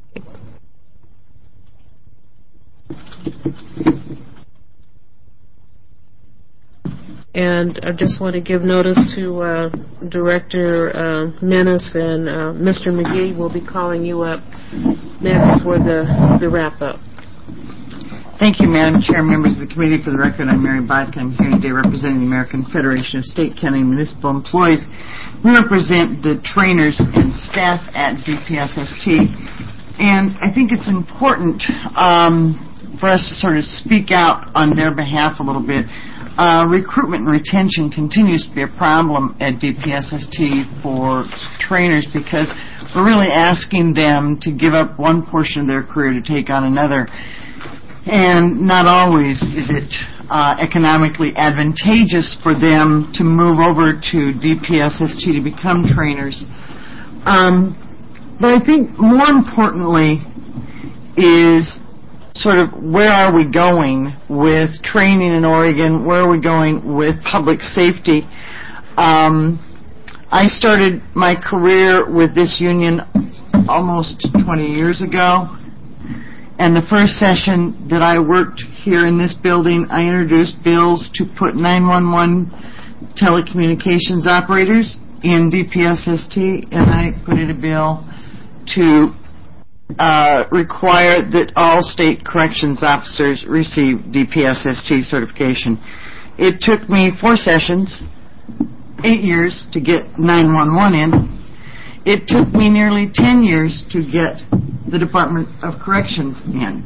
And I just want to give notice to uh, Director uh, Menace and uh, Mister McGee. Will be calling you up next for the, the wrap-up. Thank you, Madam Chair, members of the committee. For the record, I'm Mary Bodkin. I'm here today representing the American Federation of State, County, and Municipal Employees. We represent the trainers and staff at D P S S T, and I think it's important um, for us to sort of speak out on their behalf a little bit. Uh, recruitment and retention continues to be a problem at D P S S T for trainers because we're really asking them to give up one portion of their career to take on another. And not always is it uh, economically advantageous for them to move over to D P S S T to become trainers. Um, but I think more importantly is sort of where are we going with training in Oregon? Where are we going with public safety? Um, I started my career with this union almost twenty years ago. And the first session that I worked here in this building, I introduced bills to put nine one one telecommunications operators in D P S S T, and I put in a bill to uh, require that all state corrections officers receive D P S S T certification. It took me four sessions, eight years to get nine one one in. It took me nearly ten years to get the Department of Corrections in.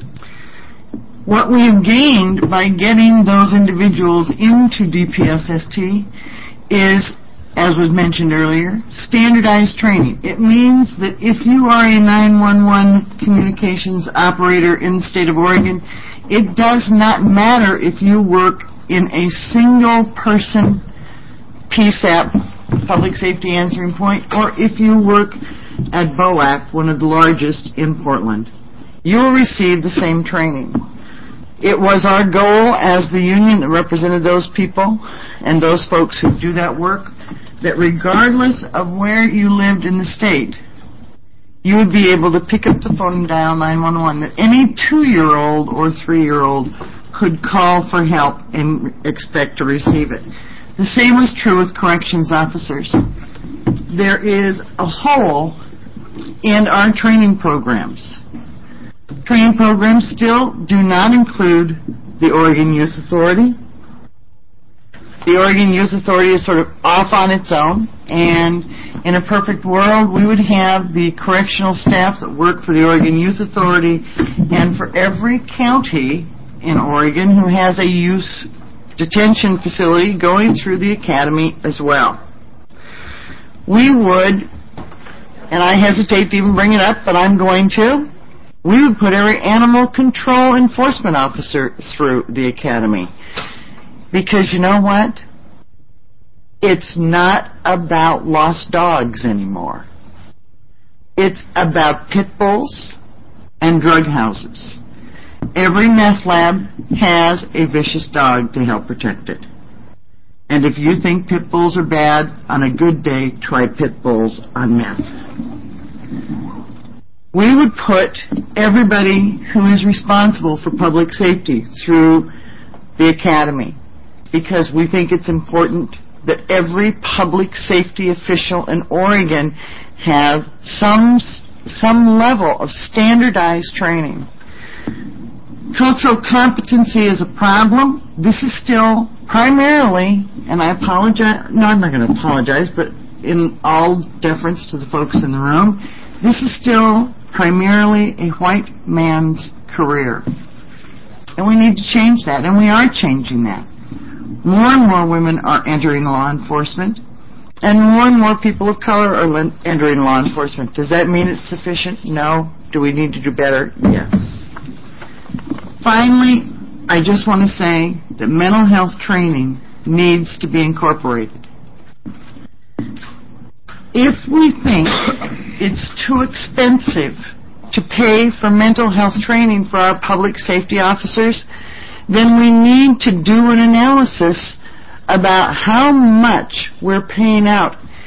What we have gained by getting those individuals into D P S S T is, as was mentioned earlier, standardized training. It means that if you are a nine one one communications operator in the state of Oregon, it does not matter if you work in a single person P S A P, Public Safety Answering Point, or if you work at B O A C, one of the largest in Portland. You will receive the same training. It was our goal as the union that represented those people and those folks who do that work, that regardless of where you lived in the state, you would be able to pick up the phone and dial nine one one, that any two-year-old or three-year-old could call for help and expect to receive it. The same was true with corrections officers. There is a hole in our training programs. Training programs still do not include the Oregon Youth Authority. The Oregon Youth Authority is sort of off on its own, and in a perfect world, we would have the correctional staff that work for the Oregon Youth Authority, and for every county in Oregon who has a youth detention facility going through the academy as well. We would, and I hesitate to even bring it up, but I'm going to, we would put every animal control enforcement officer through the academy. Because you know what? It's not about lost dogs anymore. It's about pit bulls and drug houses. Every meth lab has a vicious dog to help protect it. And if you think pit bulls are bad, on a good day, try pit bulls on meth. We would put everybody who is responsible for public safety through the academy, because we think it's important that every public safety official in Oregon have some some level of standardized training. Cultural competency is a problem. This is still primarily, and I apologize, no, I'm not going to apologize, but in all deference to the folks in the room, this is still primarily a white man's career. And we need to change that, and we are changing that. More and more women are entering law enforcement, and more and more people of color are entering law enforcement. Does that mean it's sufficient? No. Do we need to do better? Yes. Finally, I just want to say that mental health training needs to be incorporated. If we think it's too expensive to pay for mental health training for our public safety officers, then we need to do an analysis about how much we're paying out.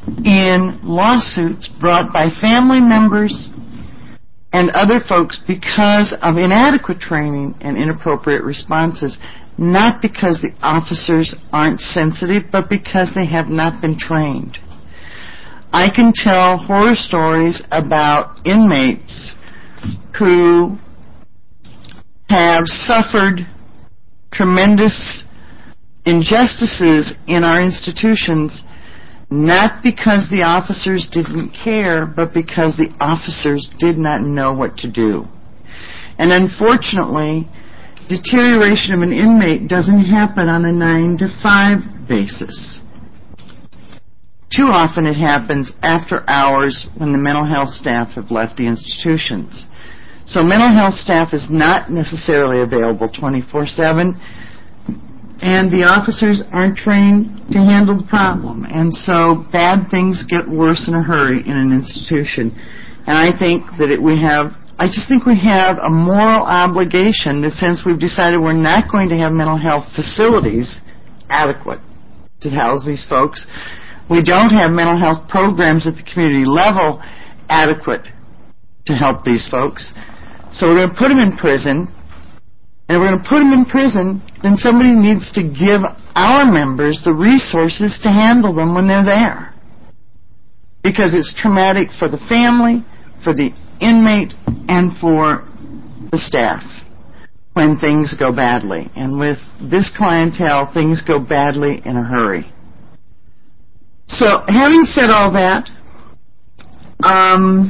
in lawsuits brought by family members and other folks because of inadequate training and inappropriate responses, not because the officers aren't sensitive, but because they have not been trained. I can tell horror stories about inmates who have suffered tremendous injustices in our institutions, not because the officers didn't care, but because the officers did not know what to do. And unfortunately, deterioration of an inmate doesn't happen on a nine to five basis. Too often it happens after hours when the mental health staff have left the institutions. So mental health staff is not necessarily available twenty-four seven, and the officers aren't trained to handle the problem. And so bad things get worse in a hurry in an institution. And I think that it, we have, I just think we have a moral obligation that since we've decided we're not going to have mental health facilities adequate to house these folks, we don't have mental health programs at the community level adequate to help these folks. So we're going to put them in prison, and we're going to put them in prison, then somebody needs to give our members the resources to handle them when they're there. Because it's traumatic for the family, for the inmate, and for the staff when things go badly. And with this clientele, things go badly in a hurry. So, having said all that, um,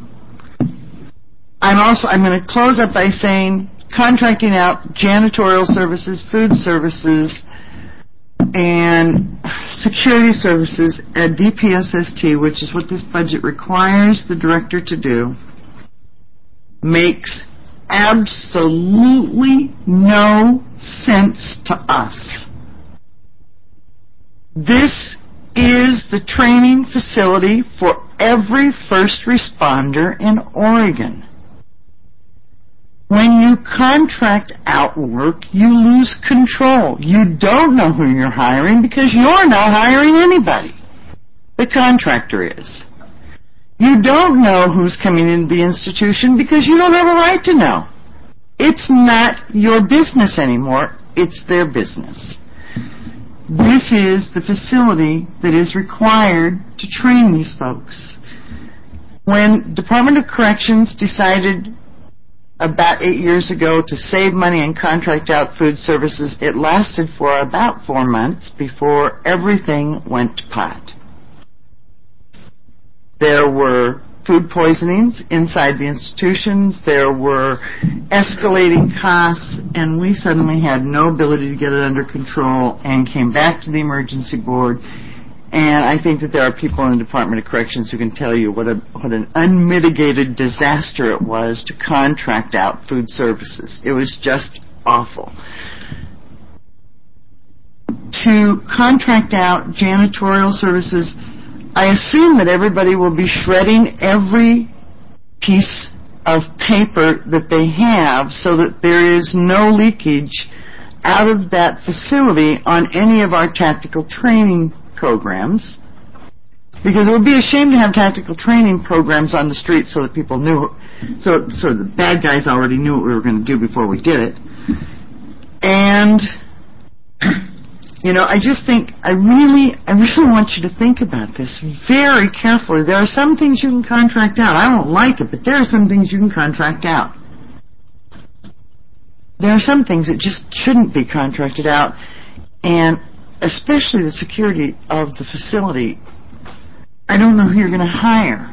I'm also I'm going to close up by saying contracting out janitorial services, food services, and security services at D P S S T, which is what this budget requires the director to do, makes absolutely no sense to us. This is the training facility for every first responder in Oregon. When you contract out work, you lose control. You don't know who you're hiring because you're not hiring anybody. The contractor is. You don't know who's coming into the institution because you don't have a right to know. It's not your business anymore. It's their business. This is the facility that is required to train these folks. When Department of Corrections decided about eight years ago to save money and contract out food services, it lasted for about four months before everything went to pot. There were food poisonings inside the institutions, there were escalating costs, and we suddenly had no ability to get it under control and came back to the emergency board. And I think that there are people in the Department of Corrections who can tell you what a what an unmitigated disaster it was to contract out food services. It was just awful. To contract out janitorial services, I assume that everybody will be shredding every piece of paper that they have so that there is no leakage out of that facility on any of our tactical training programs, because it would be a shame to have tactical training programs on the street so that people knew, so so the bad guys already knew what we were going to do before we did it. And you know, I just think I really, I really want you to think about this very carefully. There are some things you can contract out. I don't like it, but there are some things you can contract out. There are some things that just shouldn't be contracted out, and especially the security of the facility. I don't know who you're going to hire.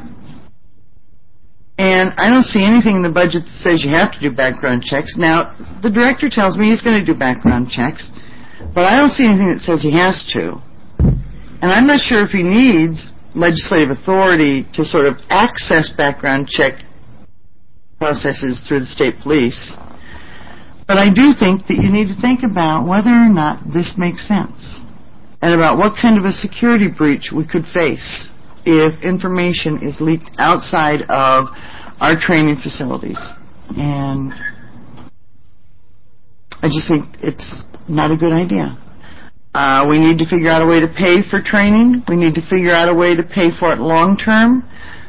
And I don't see anything in the budget that says you have to do background checks. Now, the director tells me he's going to do background checks, but I don't see anything that says he has to. And I'm not sure if he needs legislative authority to sort of access background check processes through the state police. But I do think that you need to think about whether or not this makes sense and about what kind of a security breach we could face if information is leaked outside of our training facilities. And I just think it's not a good idea. Uh, we need to figure out a way to pay for training. We need to figure out a way to pay for it long term.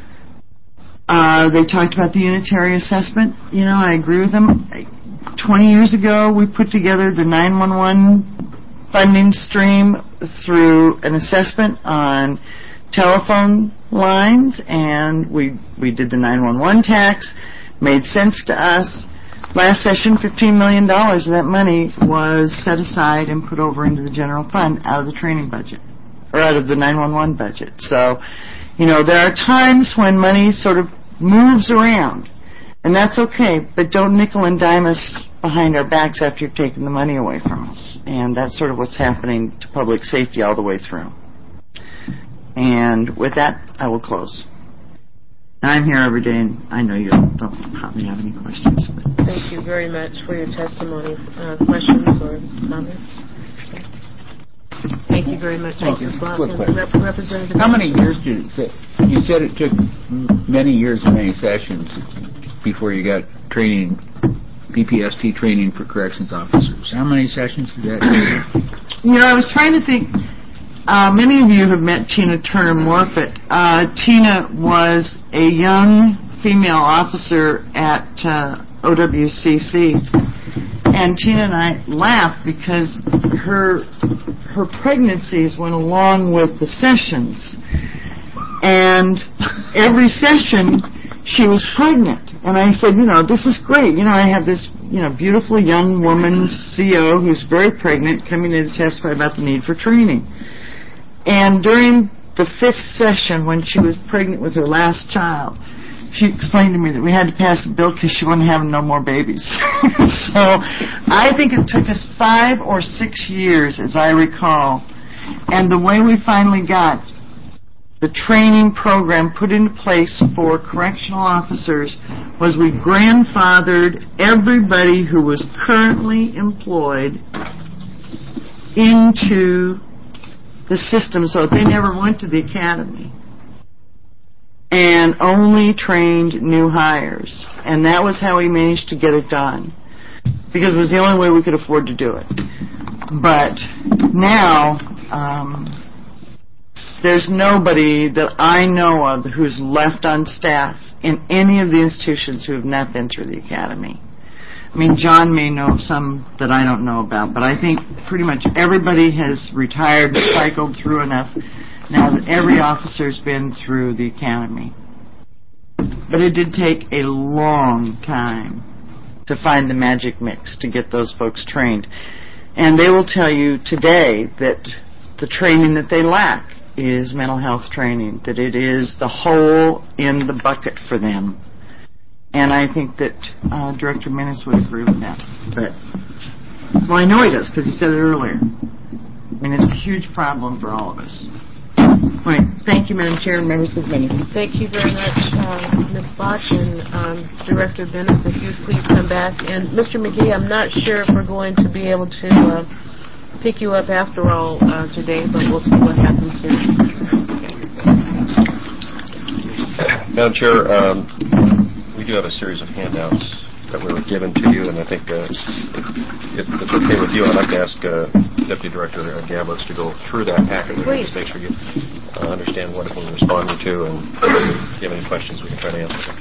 Uh, they talked about the unitary assessment. You know, I agree with them. Twenty years ago, we put together the nine one one funding stream through an assessment on telephone lines, and we we did the nine one one tax. Made sense to us. Last session, fifteen million dollars of that money was set aside and put over into the general fund out of the training budget, or out of the nine one one budget. So, you know, there are times when money sort of moves around, and that's okay, but don't nickel and dime us behind our backs after you've taken the money away from us. And that's sort of what's happening to public safety all the way through. And with that, I will close. I'm here every day, and I know you don't probably have any questions. But. Thank you very much for your testimony. Uh, questions or comments? Thank you very much, Missus Bachman. Rep- Representative. How many years did it say? You said it took many years and many sessions before you got training, P P S T training for corrections officers. How many sessions did that take? You know, I was trying to think. Uh, many of you have met Tina Turner Morfitt. Uh, Tina was a young female officer at uh, O W C C, and Tina and I laughed because her her pregnancies went along with the sessions, and every session she was pregnant. And I said, you know, this is great. You know, I have this, you know, beautiful young woman, C O, who's very pregnant, coming in to testify about the need for training. And during the fifth session, when she was pregnant with her last child, she explained to me that we had to pass a bill because she wasn't having no more babies. So I think it took us five or six years, as I recall. And the way we finally got the training program put into place for correctional officers was we grandfathered everybody who was currently employed into the system, so they never went to the academy, and only trained new hires. And that was how we managed to get it done, because it was the only way we could afford to do it. But now, um, there's nobody that I know of who's left on staff in any of the institutions who have not been through the academy. I mean, John may know of some that I don't know about, but I think pretty much everybody has retired and cycled through enough now that every officer's been through the academy. But it did take a long time to find the magic mix to get those folks trained. And they will tell you today that the training that they lack is mental health training, that it is the hole in the bucket for them. And I think that uh, Director Minnis would agree with that. But, well, I know he does because he said it earlier. I mean, it's a huge problem for all of us. Right. Thank you, Madam Chair and members of the committee. Thank you very much, uh, Miz Bach, and um, Director Minnis, if you'd please come back. And Mister McGee, I'm not sure if we're going to be able to uh, pick you up after all uh, today, but we'll see what happens here. Madam Chair, um, we do have a series of handouts that were given to you, and I think uh, if, if it's okay with you, I'd like to ask uh, Deputy Director uh, Gablitz to go through that packet and just make sure you uh, understand what we're responding to, and if you have any questions, we can try to answer them.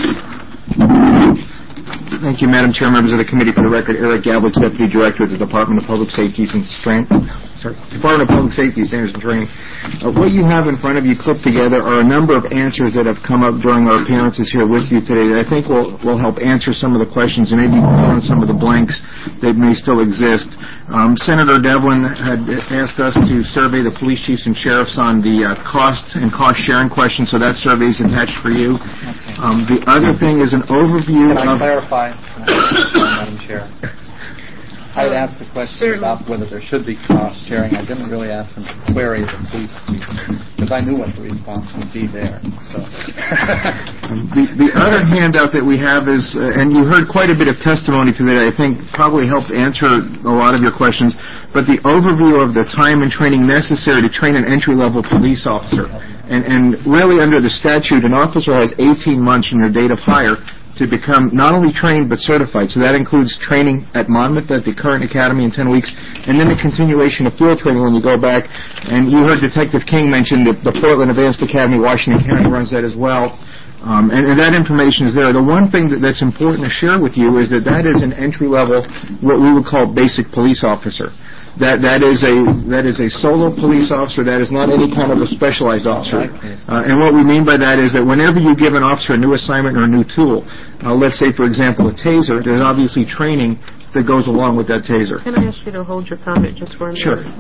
Thank you, Madam Chair, members of the committee. For the record, Eric Gablitz, Deputy Director at the Department of Public Safety and Strength. Sorry, Department of Public Safety Standards and Training. Uh, what you have in front of you clipped together are a number of answers that have come up during our appearances here with you today that I think will, will help answer some of the questions and maybe fill in some of the blanks that may still exist. Um, Senator Devlin had asked us to survey the police chiefs and sheriffs on the uh, cost and cost sharing question, so that survey is attached for you. Um, the other thing is an overview Can I of... clarify, Madam Chair? I had asked the question Certainly. about whether there should be cost sharing. I didn't really ask them to query the police chief because I knew what the response would be there. So, the, the other handout that we have is, uh, and you heard quite a bit of testimony today that I think probably helped answer a lot of your questions, but the overview of the time and training necessary to train an entry-level police officer. And, and really under the statute, an officer has eighteen months from their date of hire to become not only trained but certified. So that includes training at Monmouth at the current academy in ten weeks, and then the continuation of field training when you go back. And you heard Detective King mention that the Portland Advanced Academy, Washington County runs that as well. Um, and, and that information is there. The one thing that, that's important to share with you is that that is an entry-level, what we would call basic police officer. That that is a that is a solo police officer. That is not any kind of a specialized officer. Uh, and what we mean by that is that whenever you give an officer a new assignment or a new tool, uh, let's say for example a taser, there's obviously training that goes along with that taser. Can I ask you to hold your comment just for a minute? Sure.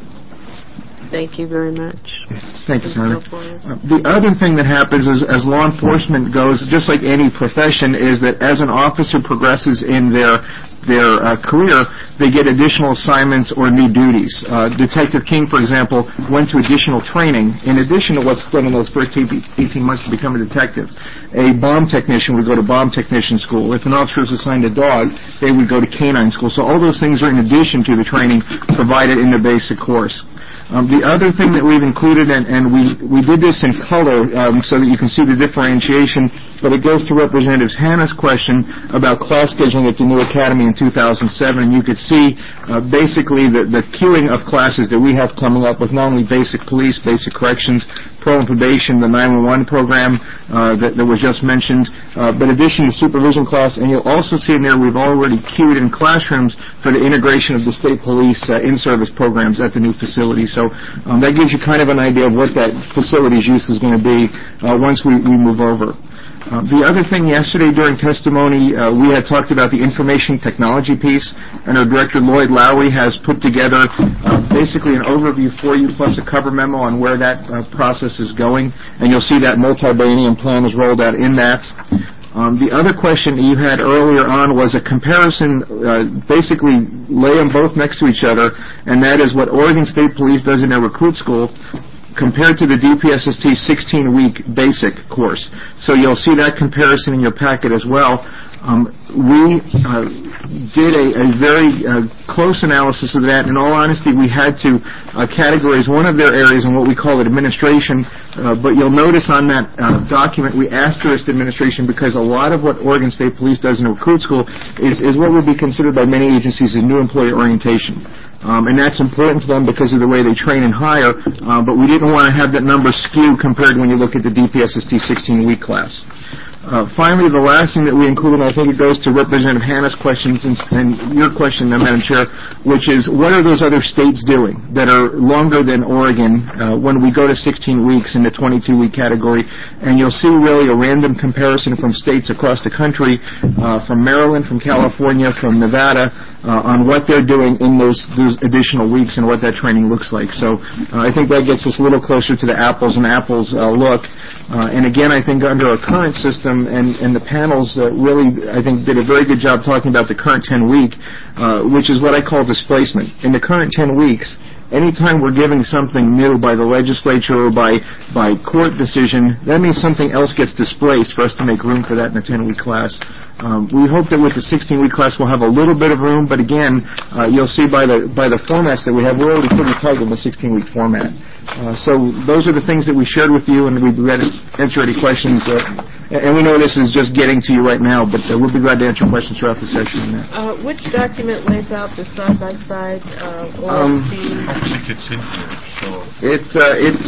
Thank you very much. Thank you, Senator. Uh, the other thing that happens is, as law enforcement goes, just like any profession, is that as an officer progresses in their their uh, career, they get additional assignments or new duties. Uh, Detective King, for example, went to additional training in addition to what's done in those first eighteen months to become a detective. A bomb technician would go to bomb technician school. If an officer is assigned a dog, they would go to canine school. So all those things are in addition to the training provided in the basic course. Um, the other thing that we've included, and, and we we did this in color um, so that you can see the differentiation, but it goes to Representative Hanna's question about class scheduling at the new academy in two thousand seven, and you could see uh, basically the, the queuing of classes that we have coming up with not only basic police, basic corrections, parole and probation, the nine one one program uh, that, that was just mentioned, uh, but in addition to supervision class, and you'll also see in there we've already queued in classrooms for the integration of the state police uh, in-service programs at the new facility. So um, that gives you kind of an idea of what that facility's use is going to be uh, once we, we move over. Uh, the other thing, yesterday during testimony, uh, we had talked about the information technology piece, and our director, Lloyd Lowry, has put together uh, basically an overview for you plus a cover memo on where that uh, process is going, and you'll see that multi-biennium plan is rolled out in that. Um, the other question that you had earlier on was a comparison, uh, basically lay them both next to each other, and that is what Oregon State Police does in their recruit school compared to the D P S S T sixteen-week basic course. So you'll see that comparison in your packet as well. Um, we uh, did a, a very uh, close analysis of that. In all honesty, we had to uh, categorize one of their areas in what we call administration, uh, but you'll notice on that uh, document we asterisked administration because a lot of what Oregon State Police does in a recruit school is, is what would be considered by many agencies as new employee orientation. Um, and that's important to them because of the way they train and hire, uh, but we didn't want to have that number skew compared when you look at the D P S S T sixteen-week class. Uh, finally, the last thing that we include, and I think it goes to Representative Hanna's questions and, and your question, uh, Madam Chair, which is what are those other states doing that are longer than Oregon uh, when we go to sixteen weeks in the twenty-two-week category? And you'll see really a random comparison from states across the country, uh, from Maryland, from California, from Nevada, uh, on what they're doing in those, those additional weeks and what that training looks like. So uh, I think that gets us a little closer to the apples and apples uh, look. Uh, and again, I think under our current system, and, and the panels uh, really, I think, did a very good job talking about the current ten-week, uh, which is what I call displacement. In the current ten weeks, anytime we're giving something new by the legislature or by, by court decision, that means something else gets displaced for us to make room for that in a ten-week class. Um, we hope that with the sixteen-week class we'll have a little bit of room, but again, uh, you'll see by the by the formats that we have, we're already pretty tight in the sixteen-week format. Uh, so those are the things that we shared with you, and we'd be glad to answer any questions. Uh, and we know this is just getting to you right now, but uh, we'll be glad to answer questions throughout the session on that. Uh, which document lays out the side-by-side uh, or um, the... I don't think it's in here, so... It, uh, it's...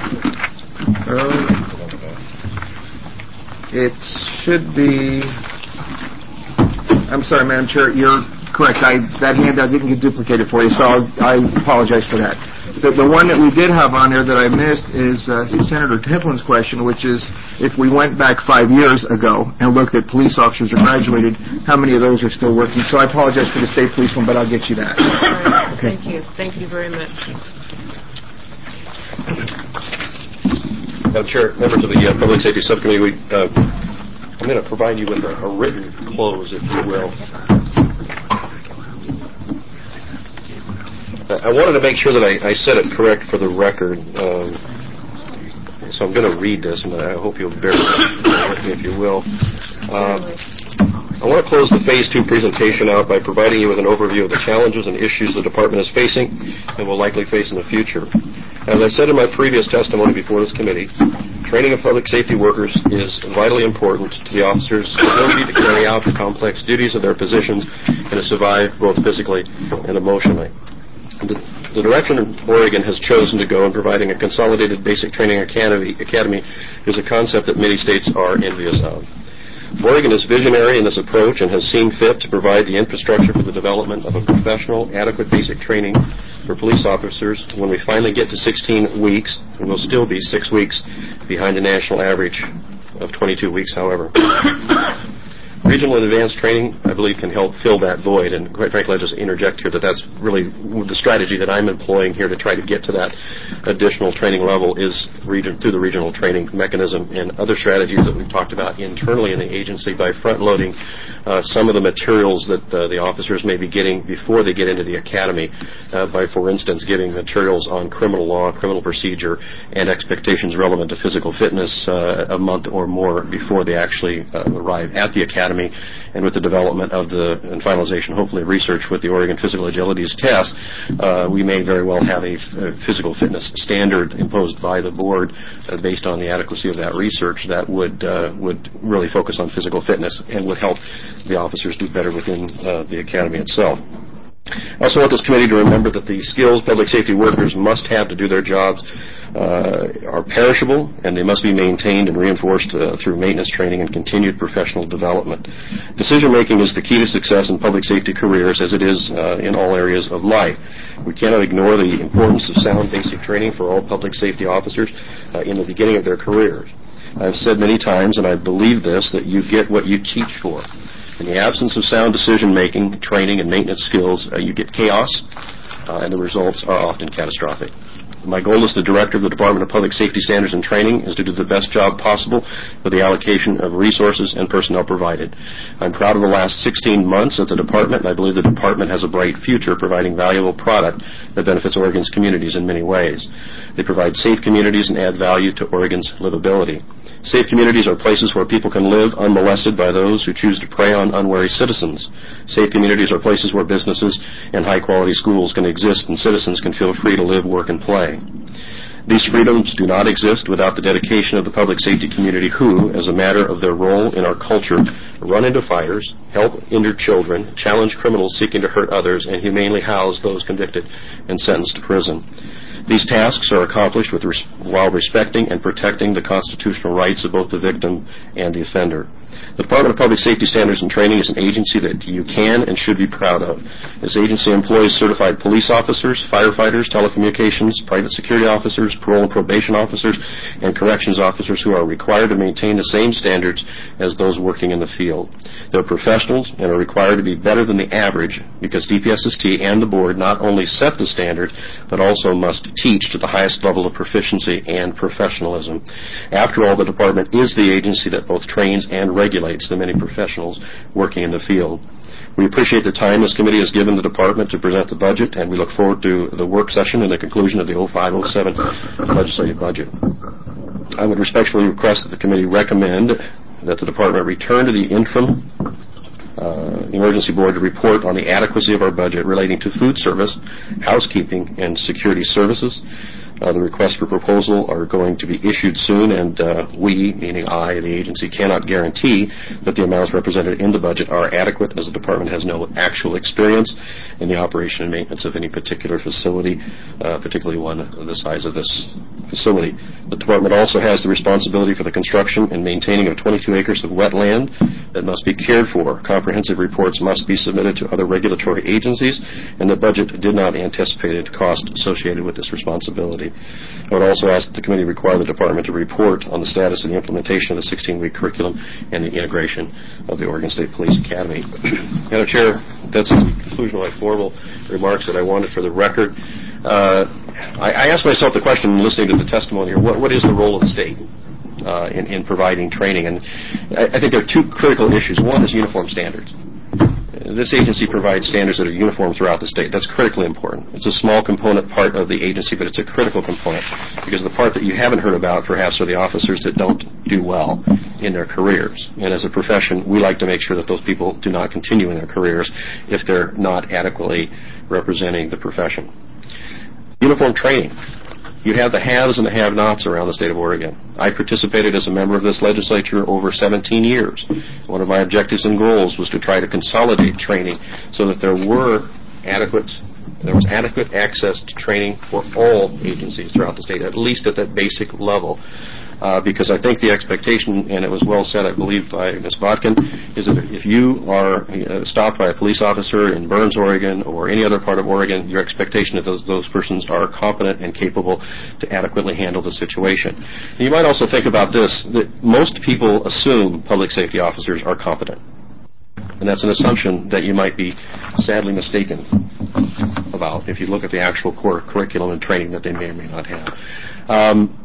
Uh, it should be... I'm sorry, Madam Chair, you're correct. I, that handout didn't get duplicated for you, so I'll, I apologize for that. The, the one that we did have on there that I missed is uh, Senator Heflin's question, which is if we went back five years ago and looked at police officers who graduated, how many of those are still working? So I apologize for the state police one, but I'll get you that. Right. Okay. Thank you. Thank you very much. Madam Chair, members of the uh, Public Safety Subcommittee, we, uh, I'm going to provide you with a, a written close, if you will. I wanted to make sure that I, I said it correct for the record, um, so I'm going to read this, and I hope you'll bear with me, if you will. Uh, I want to close the Phase two presentation out by providing you with an overview of the challenges and issues the Department is facing and will likely face in the future. As I said in my previous testimony before this committee, Training of public safety workers is vitally important to the officers' ability to carry out the complex duties of their positions and to survive both physically and emotionally. The, the direction Oregon has chosen to go in providing a consolidated basic training academy, academy is a concept that many states are envious of. Oregon is visionary in this approach and has seen fit to provide the infrastructure for the development of a professional, adequate basic training for police officers when we finally get to sixteen weeks, and we'll still be six weeks behind the national average of twenty-two weeks, however. Regional and advanced training, I believe, can help fill that void, and quite frankly, I'll just interject here that that's really the strategy that I'm employing here to try to get to that additional training level is region, through the regional training mechanism and other strategies that we've talked about internally in the agency by front-loading uh, some of the materials that uh, the officers may be getting before they get into the academy, uh, by, for instance, giving materials on criminal law, criminal procedure, and expectations relevant to physical fitness uh, a month or more before they actually uh, arrive at the academy. And with the development of the and finalization, hopefully, of research with the Oregon Physical Agilities Test, uh, we may very well have a, f- a physical fitness standard imposed by the board uh, based on the adequacy of that research that would uh, would really focus on physical fitness and would help the officers do better within uh, the academy itself. I also want this committee to remember that the skills public safety workers must have to do their jobs uh, are perishable, and they must be maintained and reinforced uh, through maintenance training and continued professional development. Decision-making is the key to success in public safety careers, as it is uh, in all areas of life. We cannot ignore the importance of sound basic training for all public safety officers uh, in the beginning of their careers. I've said many times, and I believe this, that you get what you teach for. In the absence of sound decision-making, training, and maintenance skills, uh, you get chaos, uh, and the results are often catastrophic. My goal as the Director of the Department of Public Safety Standards and Training is to do the best job possible with the allocation of resources and personnel provided. I'm proud of the last sixteen months at the Department, and I believe the Department has a bright future providing valuable product that benefits Oregon's communities in many ways. They provide safe communities and add value to Oregon's livability. Safe communities are places where people can live unmolested by those who choose to prey on unwary citizens. Safe communities are places where businesses and high-quality schools can exist and citizens can feel free to live, work, and play. These freedoms do not exist without the dedication of the public safety community who, as a matter of their role in our culture, run into fires, help injured children, challenge criminals seeking to hurt others, and humanely house those convicted and sentenced to prison. These tasks are accomplished with res- while respecting and protecting the constitutional rights of both the victim and the offender. The Department of Public Safety Standards and Training is an agency that you can and should be proud of. This agency employs certified police officers, firefighters, telecommunications, private security officers, parole and probation officers, and corrections officers who are required to maintain the same standards as those working in the field. They're professionals and are required to be better than the average because D P S S T and the board not only set the standard, but also must teach to the highest level of proficiency and professionalism. After all, the department is the agency that both trains and regulates the many professionals working in the field. We appreciate the time this committee has given the department to present the budget, and we look forward to the work session and the conclusion of the oh five oh seven legislative budget. I would respectfully request that the committee recommend that the department return to the interim uh, emergency board to report on the adequacy of our budget relating to food service, housekeeping, and security services. Uh, the requests for proposal are going to be issued soon, and uh, we, meaning I, the agency, cannot guarantee that the amounts represented in the budget are adequate, as the department has no actual experience in the operation and maintenance of any particular facility, uh, particularly one the size of this facility. The department also has the responsibility for the construction and maintaining of twenty-two acres of wetland that must be cared for. Comprehensive reports must be submitted to other regulatory agencies, and the budget did not anticipate a cost associated with this responsibility. I would also ask that the committee require the department to report on the status of the implementation of the sixteen-week curriculum and the integration of the Oregon State Police Academy. Madam Chair, that's the conclusion of my formal remarks that I wanted for the record. Uh, I, I asked myself the question, listening to the testimony here, what, what is the role of the state uh, in, in providing training? And I, I think there are two critical issues. One is uniform standards. This agency provides standards that are uniform throughout the state. That's critically important. It's a small component part of the agency, but it's a critical component because the part that you haven't heard about perhaps are the officers that don't do well in their careers. And as a profession, we like to make sure that those people do not continue in their careers if they're not adequately representing the profession. Uniform training. You have the haves and the have-nots around the state of Oregon. I participated as a member of this legislature over seventeen years. One of my objectives and goals was to try to consolidate training so that there were adequate, there was adequate access to training for all agencies throughout the state, at least at that basic level. Uh, because I think the expectation, and it was well said, I believe, by Miz Botkin, is that if you are uh, stopped by a police officer in Burns, Oregon, or any other part of Oregon, your expectation is those those persons are competent and capable to adequately handle the situation. And you might also think about this, that most people assume public safety officers are competent. And that's an assumption that you might be sadly mistaken about if you look at the actual core curriculum and training that they may or may not have. Um,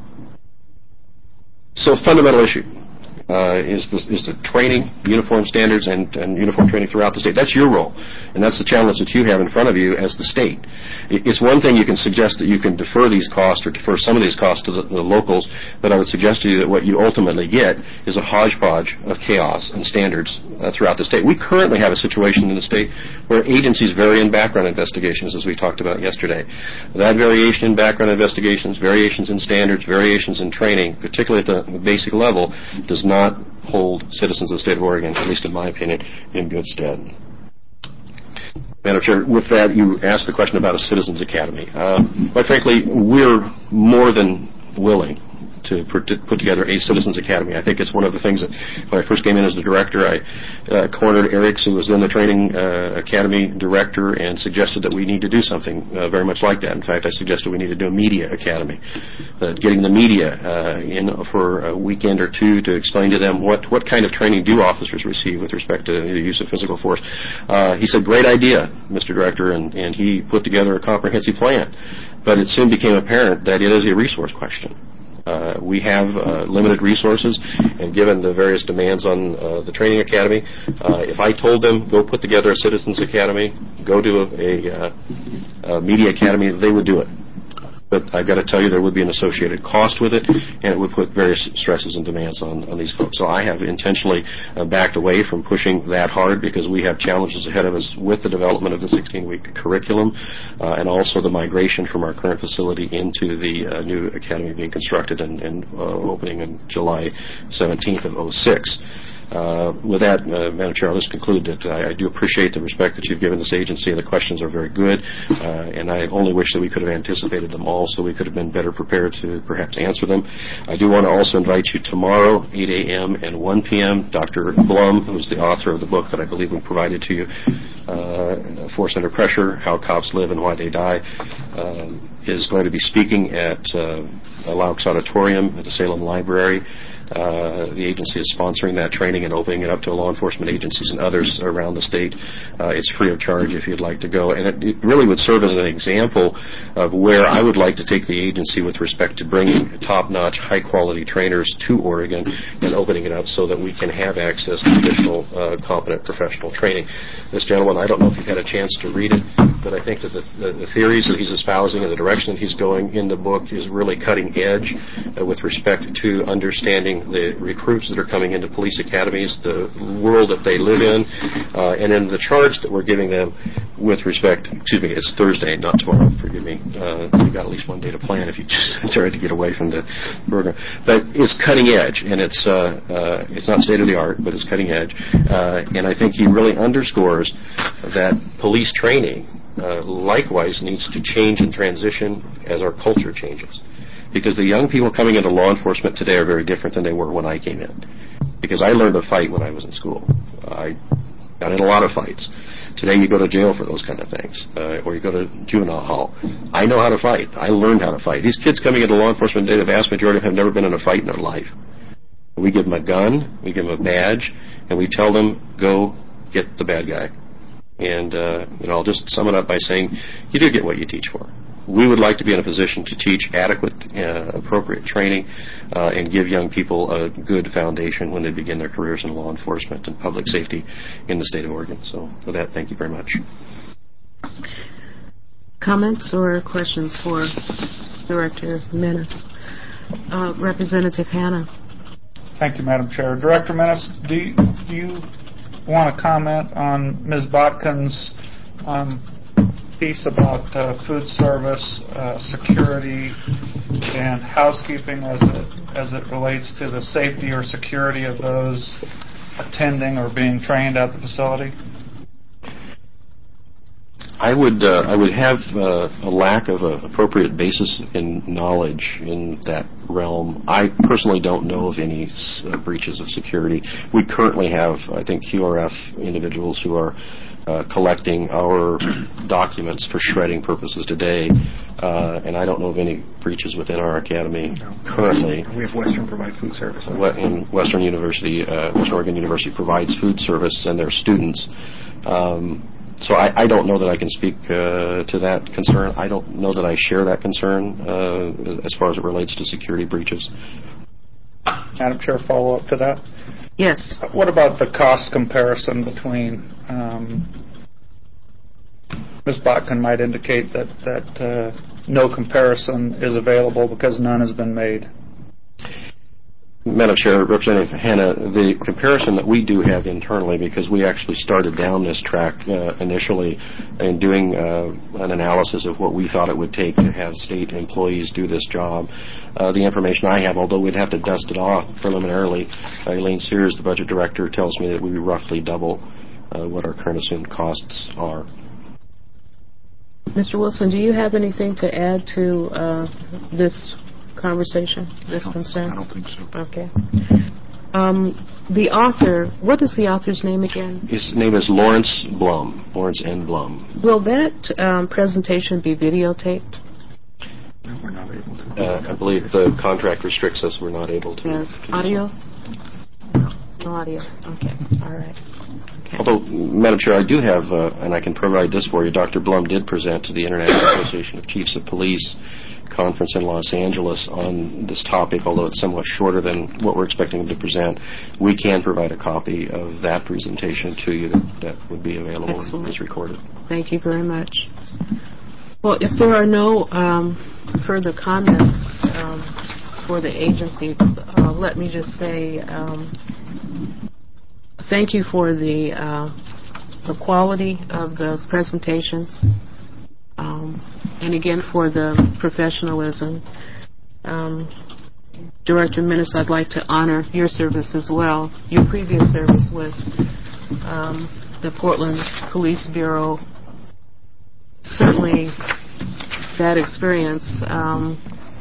So fundamental issue uh, is, the, is the training, uniform standards, and, and uniform training throughout the state. That's your role, and that's the challenge that you have in front of you as the state. It's one thing you can suggest that you can defer these costs or defer some of these costs to the, the locals, but I would suggest to you that what you ultimately get is a hodgepodge of chaos and standards uh, throughout the state. We currently have a situation in the state where agencies vary in background investigations, as we talked about yesterday. That variation in background investigations, variations in standards, variations in training, particularly at the basic level, does not hold citizens of the state of Oregon, at least in my opinion, in good stead. Madam Chair, with that, you asked the question about a Citizens Academy. Uh, quite frankly, we're more than willing to put together a Citizens Academy. I think it's one of the things that when I first came in as the director, I uh, cornered Eric, who was then the training uh, academy director, and suggested that we need to do something uh, very much like that. In fact, I suggested we need to do a media academy, uh, getting the media uh, in for a weekend or two to explain to them what, what kind of training do officers receive with respect to the use of physical force. Uh, he said, great idea, Mister Director, and, and he put together a comprehensive plan. But it soon became apparent that it is a resource question. Uh, we have uh, limited resources, and given the various demands on uh, the training academy, uh, if I told them, go put together a Citizens Academy, go do a, a, uh, a media academy, they would do it. But I've got to tell you, there would be an associated cost with it, and it would put various stresses and demands on, on these folks. So I have intentionally uh, backed away from pushing that hard because we have challenges ahead of us with the development of the sixteen-week curriculum uh, and also the migration from our current facility into the uh, new academy being constructed and, and uh, opening on July seventeenth of oh six. Uh, with that, uh, Madam Chair, I'll just conclude that I, I do appreciate the respect that you've given this agency, and the questions are very good, uh, and I only wish that we could have anticipated them all so we could have been better prepared to perhaps answer them. I do want to also invite you tomorrow, eight a.m. and one p.m., Doctor Blum, who is the author of the book that I believe we provided to you, uh, Force Under Pressure, How Cops Live and Why They Die, um, is going to be speaking at uh, Laux Auditorium at the Salem Library. Uh, the agency is sponsoring that training and opening it up to law enforcement agencies and others around the state. Uh, it's free of charge if you'd like to go. And it, it really would serve as an example of where I would like to take the agency with respect to bringing top-notch, high-quality trainers to Oregon and opening it up so that we can have access to additional uh, competent professional training. This gentleman, I don't know if you've had a chance to read it, but I think that the, the, the theories that he's espousing and the direction that he's going in the book is really cutting edge uh, with respect to understanding the recruits that are coming into police academies, the world that they live in, uh, and then the charge that we're giving them with respect, excuse me, it's Thursday, not tomorrow, forgive me. Uh, you've got at least one day to plan if you try to get away from the program. But it's cutting edge, and it's uh, uh, it's not state-of-the-art, but it's cutting edge. Uh, and I think he really underscores that police training uh, likewise needs to change and transition as our culture changes. Because the young people coming into law enforcement today are very different than they were when I came in. Because I learned to fight when I was in school. I got in a lot of fights. Today you go to jail for those kind of things, uh, or you go to juvenile hall. I know how to fight. I learned how to fight. These kids coming into law enforcement today, the vast majority have never been in a fight in their life. We give them a gun, we give them a badge, and we tell them, go get the bad guy. And, uh, you know, I'll just sum it up by saying, you do get what you teach for. We would like to be in a position to teach adequate, uh, appropriate training uh, and give young people a good foundation when they begin their careers in law enforcement and public safety in the state of Oregon. So with that, thank you very much. Comments or questions for Director Menace? Uh, Representative Hanna. Thank you, Madam Chair. Director Menace, do you, do you want to comment on Miz Botkin's um, piece about uh, food service, uh, security, and housekeeping as it as it relates to the safety or security of those attending or being trained at the facility? I would uh, I would have uh, a lack of an appropriate basis in knowledge in that realm. I personally don't know of any uh, breaches of security. We currently have, I think, Q R F individuals who are uh, collecting our documents for shredding purposes today, uh, and I don't know of any breaches within our academy no. currently. We have Western provide food service. In Western University, uh, Western Oregon University provides food service and their students. Um, So I, I don't know that I can speak uh, to that concern. I don't know that I share that concern uh, as far as it relates to security breaches. Madam Chair, follow up to that? Yes. What about the cost comparison between, um, Miz Botkin might indicate that, that uh, no comparison is available because none has been made. Madam Chair, Representative Hanna, the comparison that we do have internally, because we actually started down this track uh, initially in doing uh, an analysis of what we thought it would take to have state employees do this job. Uh, the information I have, although we'd have to dust it off preliminarily, uh, Elaine Sears, the budget director, tells me that we roughly double uh, what our current assumed costs are. Mister Wilson, do you have anything to add to uh, this conversation, this concern? I don't think so. Okay. Um, the author, what is the author's name again? His name is Lawrence Blum, Lawrence N. Blum. Will that um, presentation be videotaped? No, we're not able to. Uh, I believe the contract restricts us. We're not able to. Yes. Audio? No audio. Okay. All right. Okay. Although, Madam Chair, I do have, uh, and I can provide this for you, Doctor Blum did present to the International Association of Chiefs of Police conference in Los Angeles on this topic, although it's somewhat shorter than what we're expecting him to present. We can provide a copy of that presentation to you that, that would be available Excellent. and is recorded. Thank you very much. Well, if there are no um, further comments um, for the agency, uh, let me just say um, thank you for the, uh, the quality of the presentations. Um, and again, for the professionalism. Um, Director Minnis, I'd like to honor your service as well, your previous service with um, the Portland Police Bureau. Certainly, that experience um,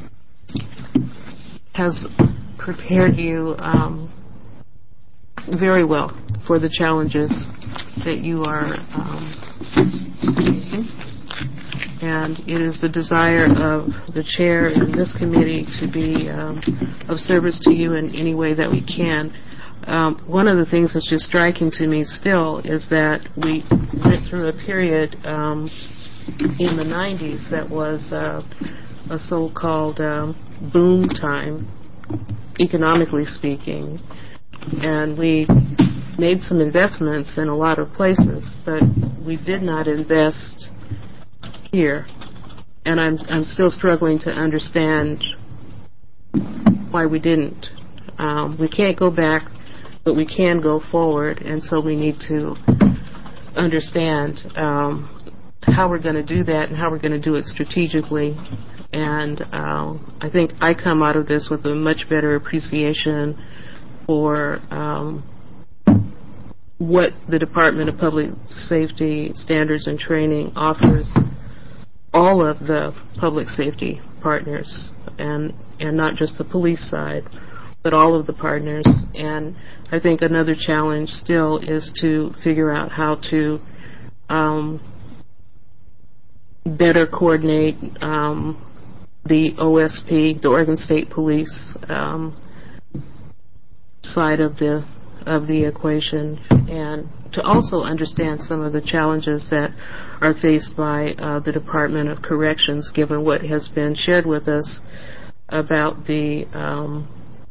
has prepared you um, very well for the challenges that you are um, facing. And it is the desire of the chair and this committee to be um, of service to you in any way that we can. Um, one of the things that's just striking to me still is that we went through a period um, in the nineties that was uh, a so-called um, boom time, economically speaking, and we made some investments in a lot of places, but we did not invest here, and I'm I'm still struggling to understand why we didn't. Um, we can't go back, but we can go forward, and so we need to understand um, how we're going to do that and how we're going to do it strategically. And um, I think I come out of this with a much better appreciation for um, what the Department of Public Safety Standards and Training offers all of the public safety partners, and and not just the police side, but all of the partners. And I think another challenge still is to figure out how to um, better coordinate um, the O S P, the Oregon State Police um, side of the of the equation, and to also understand some of the challenges that are faced by uh, the Department of Corrections, given what has been shared with us about the um,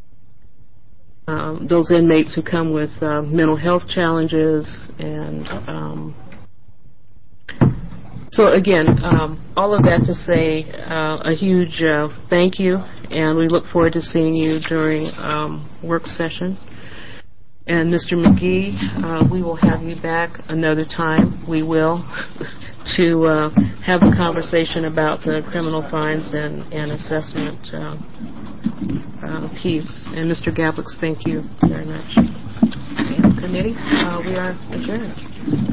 um, those inmates who come with uh, mental health challenges. And um, so again, um, all of that to say uh, a huge uh, thank you, and we look forward to seeing you during um, work session. And Mister McGee, uh, we will have you back another time. We will, to uh, have a conversation about the criminal fines and, and assessment uh, uh, piece. And Mister Gablix, thank you very much. And committee, uh, we are adjourned.